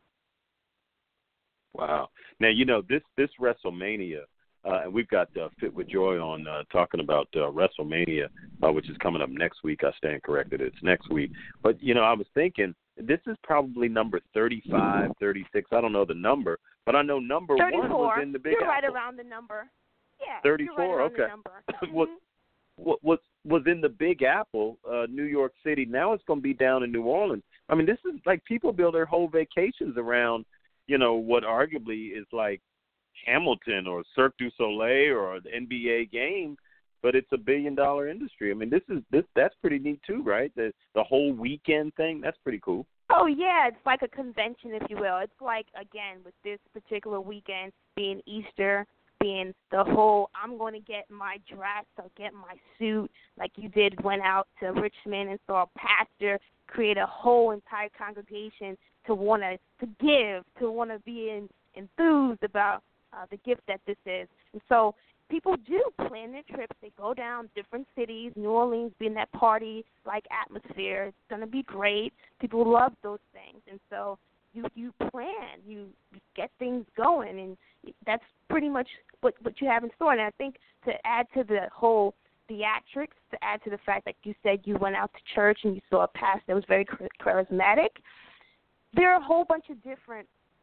B: Wow. Now, you know, this, this WrestleMania, uh, and we've got uh, Fit with Joy on uh, talking about uh, WrestleMania, uh, which is coming up next week. I stand corrected. It's next week. But, you know, I was thinking this is probably number thirty-five, thirty-six. I don't know the number, but I know number
D: thirty-four.
B: one was in the Big
D: You're
B: Apple.
D: You're right around the number. Yeah,
B: thirty-four,
D: you're right around
B: okay.
D: the number.
B: what, what, what was in the Big Apple, uh, New York City. Now it's going to be down in New Orleans. I mean, this is like people build their whole vacations around, you know, what arguably is like Hamilton or Cirque du Soleil or the N B A game. but it's a billion dollar industry. I mean, this is this that's pretty neat too, right? The the whole weekend thing, that's pretty cool.
D: Oh yeah, it's like a convention, if you will. It's like, again, with this particular weekend being Easter, being the whole, I'm going to get my dress or get my suit, like you did, went out to Richmond and saw a pastor create a whole entire congregation to want to to give, to want to be in, enthused about uh, the gift that this is. And so people do plan their trips. They go down different cities, New Orleans being that party-like atmosphere. It's going to be great. People love those things. And so you you plan, you, you get things going, and that's pretty much what, what you have in store. And I think to add to the whole theatrics, to add to the fact that you said you went out to church and you saw a pastor that was very charismatic, there are a whole bunch of different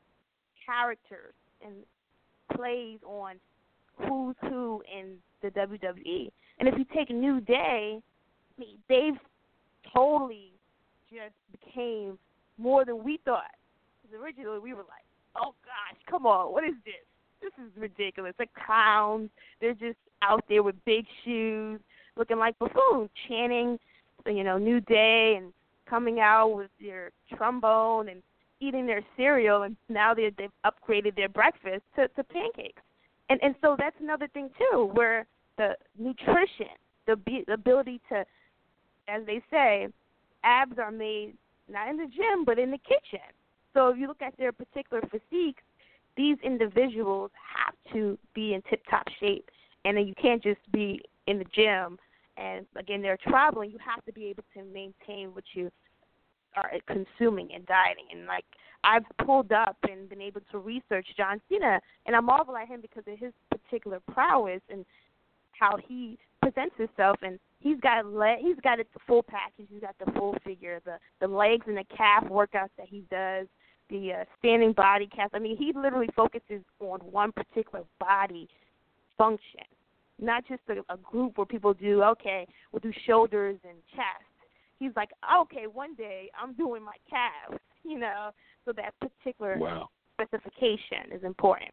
D: characters and plays on who's who in the W W E. And if you take New Day, I mean, they've totally just became more than we thought. Because originally we were like, oh, gosh, come on, what is this? This is ridiculous. They're clowns. They're just out there with big shoes, looking like buffoons, chanting, you know, New Day and coming out with their trombone and eating their cereal. And now they've upgraded their breakfast to, to pancakes. And and so that's another thing, too, where the nutrition, the, the ability to, as they say, abs are made not in the gym but in the kitchen. So if you look at their particular physiques, these individuals have to be in tip-top shape. And then you can't just be in the gym. And, again, they're traveling. You have to be able to maintain what you are consuming and dieting. And, like, I've pulled up and been able to research John Cena, and I marvel at him because of his particular prowess and how he presents himself. And he's got le- he's got it the full package. He's got the full figure, the the legs and the calf workouts that he does, the uh, standing body cast. I mean, he literally focuses on one particular body function, not just a, a group where people do, okay, we'll do shoulders and chest. He's like, okay, one day I'm doing my calves, you know. So that particular
B: wow.
D: specification is important.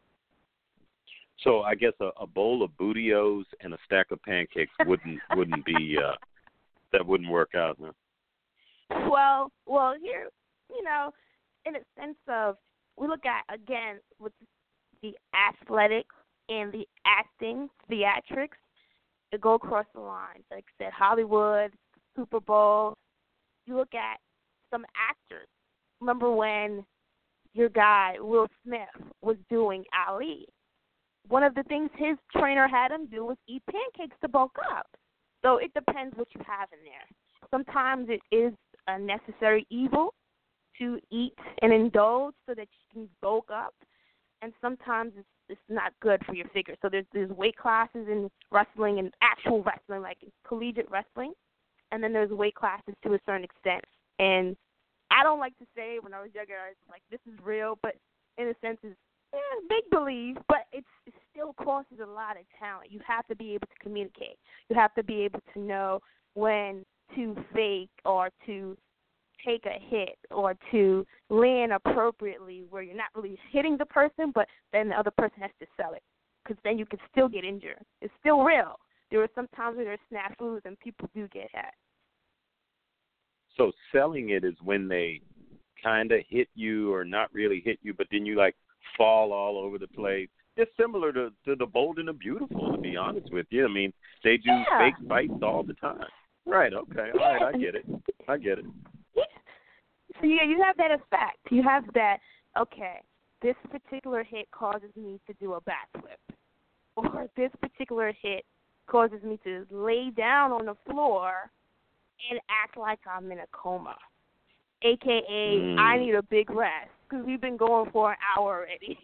B: So I guess a, a bowl of Booty-O's and a stack of pancakes wouldn't wouldn't be uh, that wouldn't work out, no?
D: Well, well, here, you know, in a sense of, we look at, again, with the athletics and the acting, theatrics, to go across the lines. Like I said, Hollywood, Super Bowl. You look at some actors. Remember when your guy, Will Smith, was doing Ali? One of the things his trainer had him do was eat pancakes to bulk up. So it depends what you have in there. Sometimes it is a necessary evil to eat and indulge so that you can bulk up, and sometimes it's, it's not good for your figure. So there's, there's weight classes in wrestling and actual wrestling, like collegiate wrestling, and then there's weight classes to a certain extent. And I don't like to say when I was younger, I was like, this is real, but in a sense it's yeah, make-believe, but it's, it still costs a lot of talent. You have to be able to communicate. You have to be able to know when to fake or to take a hit or to land appropriately where you're not really hitting the person, but then the other person has to sell it, because then you can still get injured. It's still real. There are some times where there's snafus and people do get hit.
B: So selling it is when they kind of hit you or not really hit you, but then you, like, fall all over the place. It's similar to, to the Bold and the Beautiful, to be honest with you. I mean, they do
D: yeah.
B: fake fights all the time. Right, okay. All right, I get it. I get it.
D: So you, you have that effect. You have that, okay, this particular hit causes me to do a backflip. Or this particular hit causes me to lay down on the floor and act like I'm in a coma, a k a. Mm. I need a big rest because we've been going for an hour already.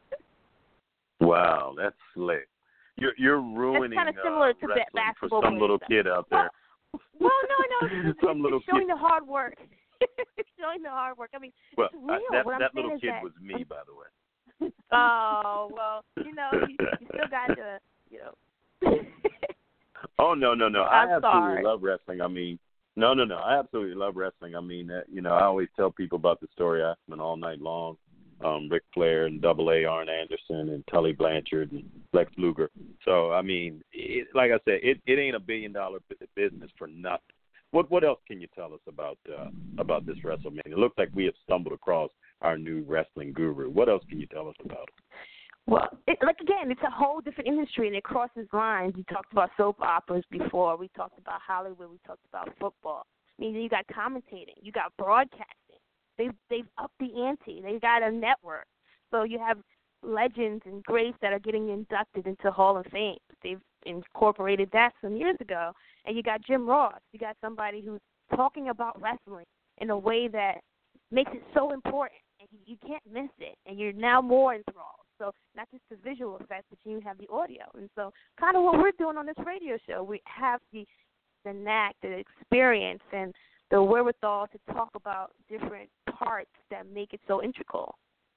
B: Wow, that's slick. You're you're ruining
D: That's kind of similar
B: uh,
D: to that basketball
B: for some little
D: stuff.
B: kid out there.
D: Well, well no, no, it's,
B: some
D: it's
B: little
D: showing
B: kid.
D: the hard work. It's showing the hard work. I mean,
B: well,
D: it's real.
B: I, that,
D: what I'm
B: that
D: saying
B: little
D: is
B: kid
D: that,
B: was me, by the way.
D: Oh, well, you know, you, you still got to, you know.
B: Oh, no, no, no.
D: I'm
B: I absolutely
D: sorry.
B: love wrestling. I mean, no, no, no. I absolutely love wrestling. I mean, uh, you know, I always tell people about the story Aspen all night long. Um, Ric Flair and Double A Arn Anderson and Tully Blanchard and Lex Luger. So, I mean, it, like I said, it, it ain't a billion-dollar business for nothing. What what else can you tell us about uh, about this WrestleMania? It looks like we have stumbled across our new wrestling guru. What else can you tell us about it?
D: Well, it, like, again, it's a whole different industry, and it crosses lines. We talked about soap operas before. We talked about Hollywood. We talked about football. I mean, you got commentating. You got broadcasting. They've, they've upped the ante. They've got a network. So you have legends and greats that are getting inducted into Hall of Fame. They've incorporated that some years ago. And you got Jim Ross. You got somebody who's talking about wrestling in a way that makes it so important, and you, you can't miss it. And you're now more enthralled. So not just the visual effect, but you have the audio. And so kind of what we're doing on this radio show, we have the the knack, the experience, and the wherewithal to talk about different parts that make it so integral.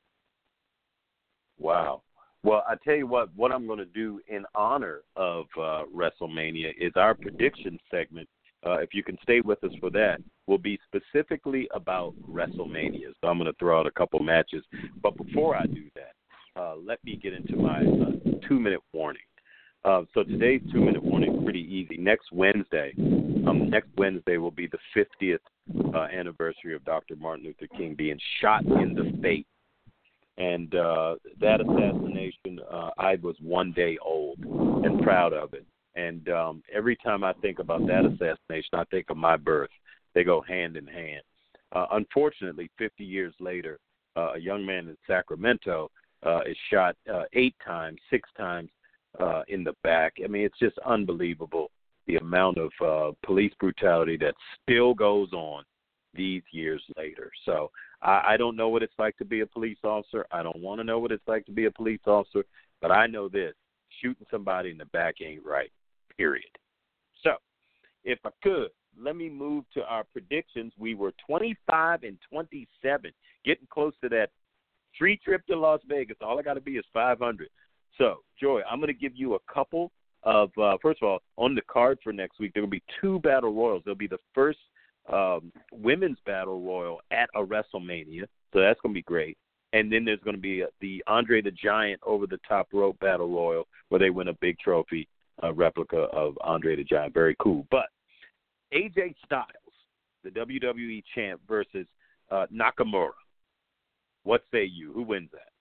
B: Wow. Well, I tell you what, what I'm going to do in honor of uh, WrestleMania is our prediction segment. Uh, if you can stay with us for that, will be specifically about WrestleMania. So I'm going to throw out a couple matches. But before I do that, uh, let me get into my uh, two-minute warning. Uh, so today's two-minute warning is pretty easy. Next Wednesday, um, next Wednesday will be the fiftieth uh, anniversary of Doctor Martin Luther King being shot in the face. And uh, that assassination, uh, I was one day old and proud of it. And um, every time I think about that assassination, I think of my birth. They go hand in hand. Uh, unfortunately, fifty years later, uh, a young man in Sacramento uh, is shot uh, eight times, six times uh, in the back. I mean, it's just unbelievable, the amount of uh, police brutality that still goes on these years later. So I, I don't know what it's like to be a police officer. I don't want to know what it's like to be a police officer, but I know this: shooting somebody in the back ain't right, period. So if I could, let me move to our predictions. We were twenty-five and twenty-seven, getting close to that free trip to Las Vegas. All I got to be is five hundred. So, Joy, I'm going to give you a couple of, uh, first of all, on the card for next week, there will be two battle royals. There'll be the first um, women's battle royal at a WrestleMania, so that's going to be great. And then there's going to be a, the Andre the Giant over the top rope battle royal where they win a big trophy uh, replica of Andre the Giant. Very cool. But A J Styles, the W W E champ, versus uh, Nakamura. What say you? Who wins that?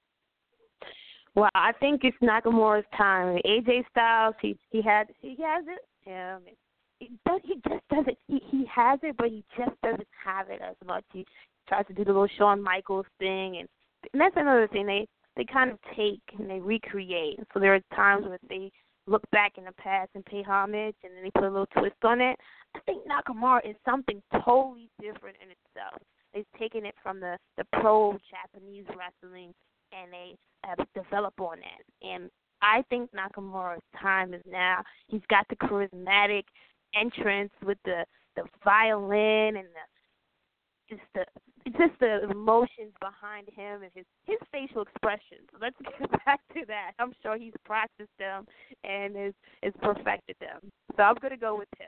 D: Well, I think it's Nakamura's time. A J Styles, he he had he has it. Yeah, he does. He just doesn't. He he has it, but he just doesn't have it as much. He tries to do the little Shawn Michaels thing, and, and that's another thing. They they kind of take and they recreate. So there are times where they look back in the past and pay homage, and then they put a little twist on it. I think Nakamura is something totally different in itself. They've taken it from the, the pro Japanese wrestling, and they have developed on that. And I think Nakamura's time is now. He's got the charismatic entrance with the, the violin and the just the just the emotions behind him and his, his facial expressions. So let's get back to that. I'm sure he's practiced them and has, has perfected them. So I'm going to go with him.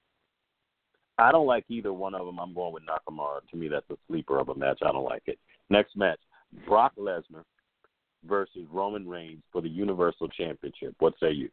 B: I don't like either one of them. I'm going with Nakamura. To me, that's a sleeper of a match. I don't like it. Next match, Brock Lesnar versus Roman Reigns for the Universal Championship. What say you?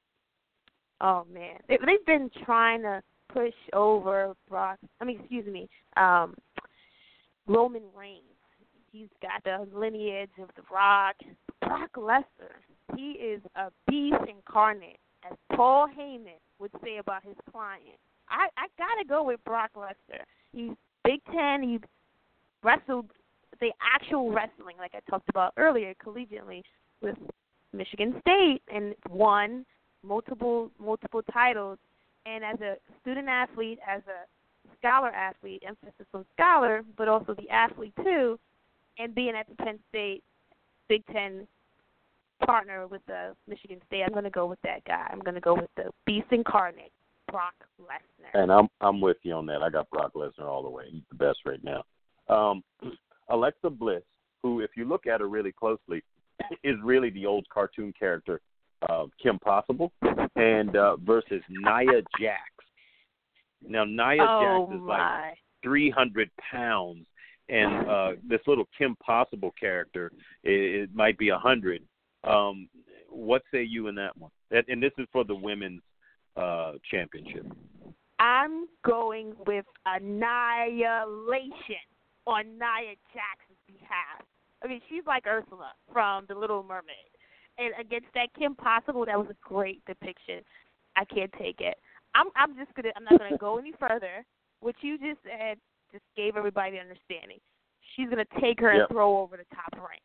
D: Oh, man. They, they've been trying to push over Brock. I mean, excuse me, um, Roman Reigns. He's got the lineage of The Rock. Brock Lesnar, he is a beast incarnate, as Paul Heyman would say about his client. I, I got to go with Brock Lesnar. He's Big Ten. He wrestled the actual wrestling, like I talked about earlier, collegiately with Michigan State and won multiple multiple titles. And as a student athlete, as a scholar athlete, emphasis on scholar, but also the athlete too, and being at the Penn State Big Ten partner with the Michigan State, I'm going to go with that guy. I'm going to go with the beast incarnate, Brock Lesnar.
B: And I'm I'm with you on that. I got Brock Lesnar all the way. He's the best right now. Um, Alexa Bliss, who, if you look at her really closely, is really the old cartoon character uh, Kim Possible, and uh, versus Nia Jax. Now, Nia
D: oh
B: Jax is
D: my.
B: like three hundred pounds, and uh, this little Kim Possible character, it, it might be one hundred. Um, what say you in that one? And, and this is for the women's uh, championship.
D: I'm going with annihilation on Nia Jackson's behalf. I mean, she's like Ursula from The Little Mermaid. And against that Kim Possible, that was a great depiction. I can't take it. I'm I'm just gonna I'm not gonna go any further. What you just said just gave everybody the understanding. She's gonna take her
B: Yep.
D: and throw over the top rank.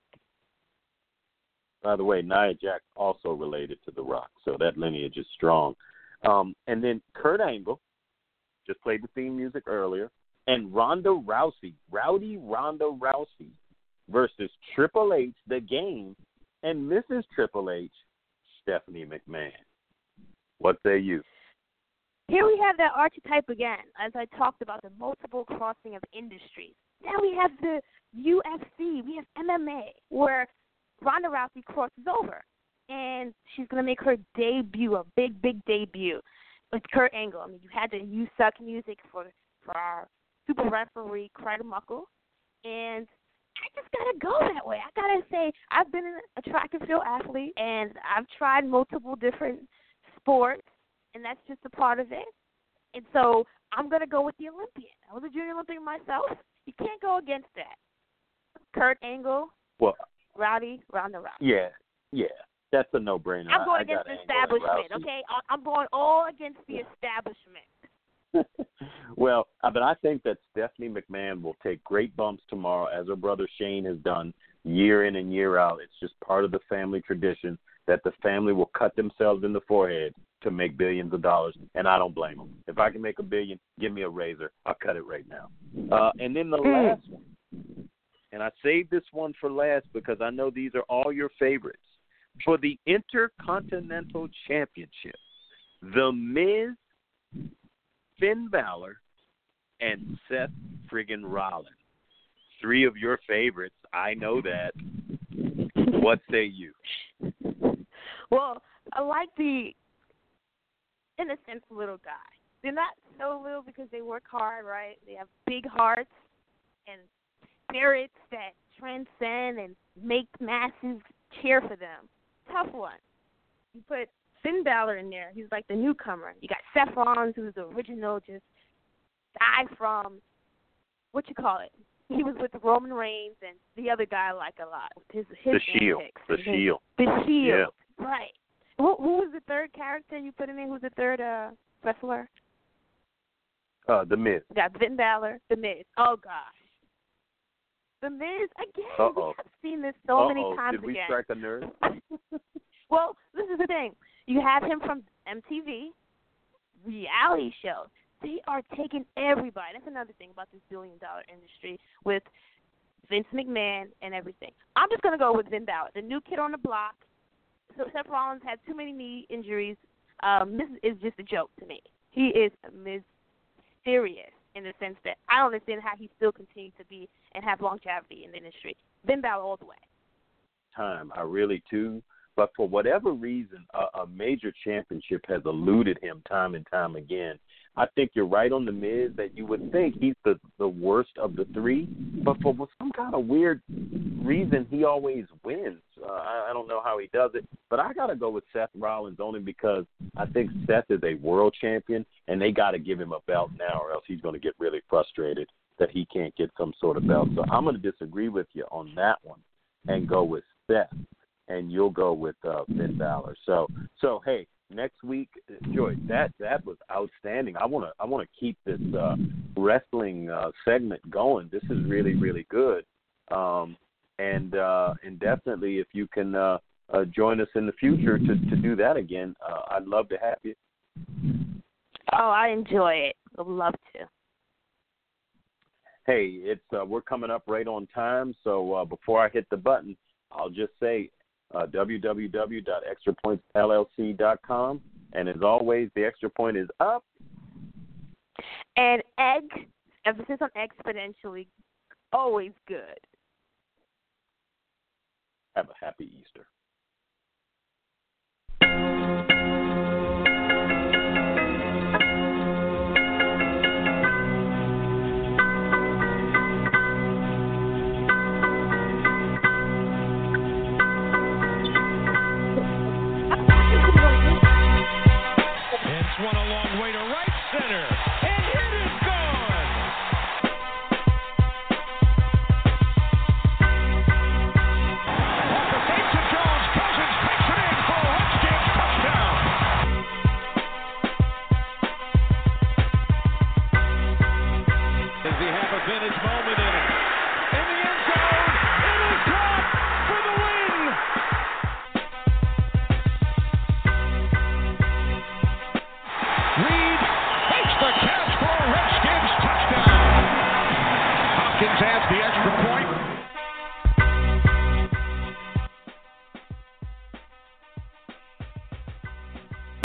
B: By the way, Nia Jax also related to The Rock, so that lineage is strong. Um, and then Kurt Angle just played the theme music earlier, and Ronda Rousey, Rowdy Ronda Rousey versus Triple H, The Game, and Missus Triple H, Stephanie McMahon. What say you?
D: Here we have that archetype again, as I talked about the multiple crossing of industries. Now we have the U F C, we have M M A, where Ronda Rousey crosses over, and she's going to make her debut, a big, big debut with Kurt Angle. I mean, you had the You Suck music for, for our super referee, Craig Muckle, and I just got to go that way. I got to say, I've been a track and field athlete, and I've tried multiple different sports, and that's just a part of it. And so I'm going to go with the Olympian. I was a junior Olympian myself. You can't go against that. Kurt Angle,
B: Well,
D: Rowdy, Ronda Rousey.
B: yeah, yeah, that's a no-brainer.
D: I'm going
B: I, I
D: against
B: got
D: the
B: Angle and
D: establishment,
B: Rousey.
D: okay? I- I'm going all against the establishment.
B: Well, uh, but I think that Stephanie McMahon will take great bumps tomorrow, as her brother Shane has done year in and year out. It's just part of the family tradition that the family will cut themselves in the forehead to make billions of dollars, and I don't blame them. If I can make a billion, give me a razor. I'll cut it right now. Uh, and then the
D: Mm.
B: last one, and I saved this one for last because I know these are all your favorites. For the Intercontinental Championship, The Miz, Finn Balor, and Seth friggin' Rollins. Three of your favorites. I know that. What say you?
D: Well, I like the, in a sense, little guy. They're not so little because they work hard, right? They have big hearts and spirits that transcend and make masses cheer for them. Tough one. You put Finn Balor in there. He's like the newcomer. You got Seth Rollins, who's the original, just guy from, what you call it? He was with Roman Reigns and the other guy I like a lot. His, his
B: The Shield.
D: antics.
B: The
D: His-
B: Shield.
D: The Shield.
B: Yeah.
D: Right. Who, who was the third character you put in there? Who was the third uh, wrestler?
B: Uh, the Miz.
D: We got Finn Balor, The Miz. Oh, gosh. The Miz, again,
B: Uh-oh.
D: we have seen this so
B: Uh-oh.
D: many times
B: Did we
D: again.
B: strike a nerve?
D: Well, this is the thing. You have him from M T V, reality shows. They are taking everybody. That's another thing about this billion-dollar industry with Vince McMahon and everything. I'm just going to go with Finn Balor, the new kid on the block. So Seth Rollins had too many knee injuries. Um, this is just a joke to me. He is mysterious in the sense that I don't understand how he still continues to be and have longevity in the industry. Finn Balor all the way.
B: Time. I really too. But for whatever reason, a, a major championship has eluded him time and time again. I think you're right on the Miz that you would think he's the, the worst of the three, but for some kind of weird reason, he always wins. Uh, I, I don't know how he does it, but I got to go with Seth Rollins only because I think Seth is a world champion, and they got to give him a belt now or else he's going to get really frustrated that he can't get some sort of belt. So I'm going to disagree with you on that one and go with Seth, and you'll go with uh, Finn Balor. So, so hey, next week, Joy, that that was outstanding. I want to I want to keep this uh, wrestling uh, segment going. This is really really good, um, and uh, and definitely if you can uh, uh, join us in the future to, to do that again, uh, I'd love to have you.
D: Oh, I enjoy it. I'd love to.
B: Hey, it's uh, we're coming up right on time. So uh, before I hit the button, I'll just say. Uh, w w w dot extra points l l c dot com. And as always, the Extra Point is up.
D: And egg, emphasis on exponentially, always good.
B: Have a happy Easter.
E: Does he have a vintage moment in it? In the end zone, it is caught for the win! Reed makes the catch for a Redskins touchdown! Hopkins has the extra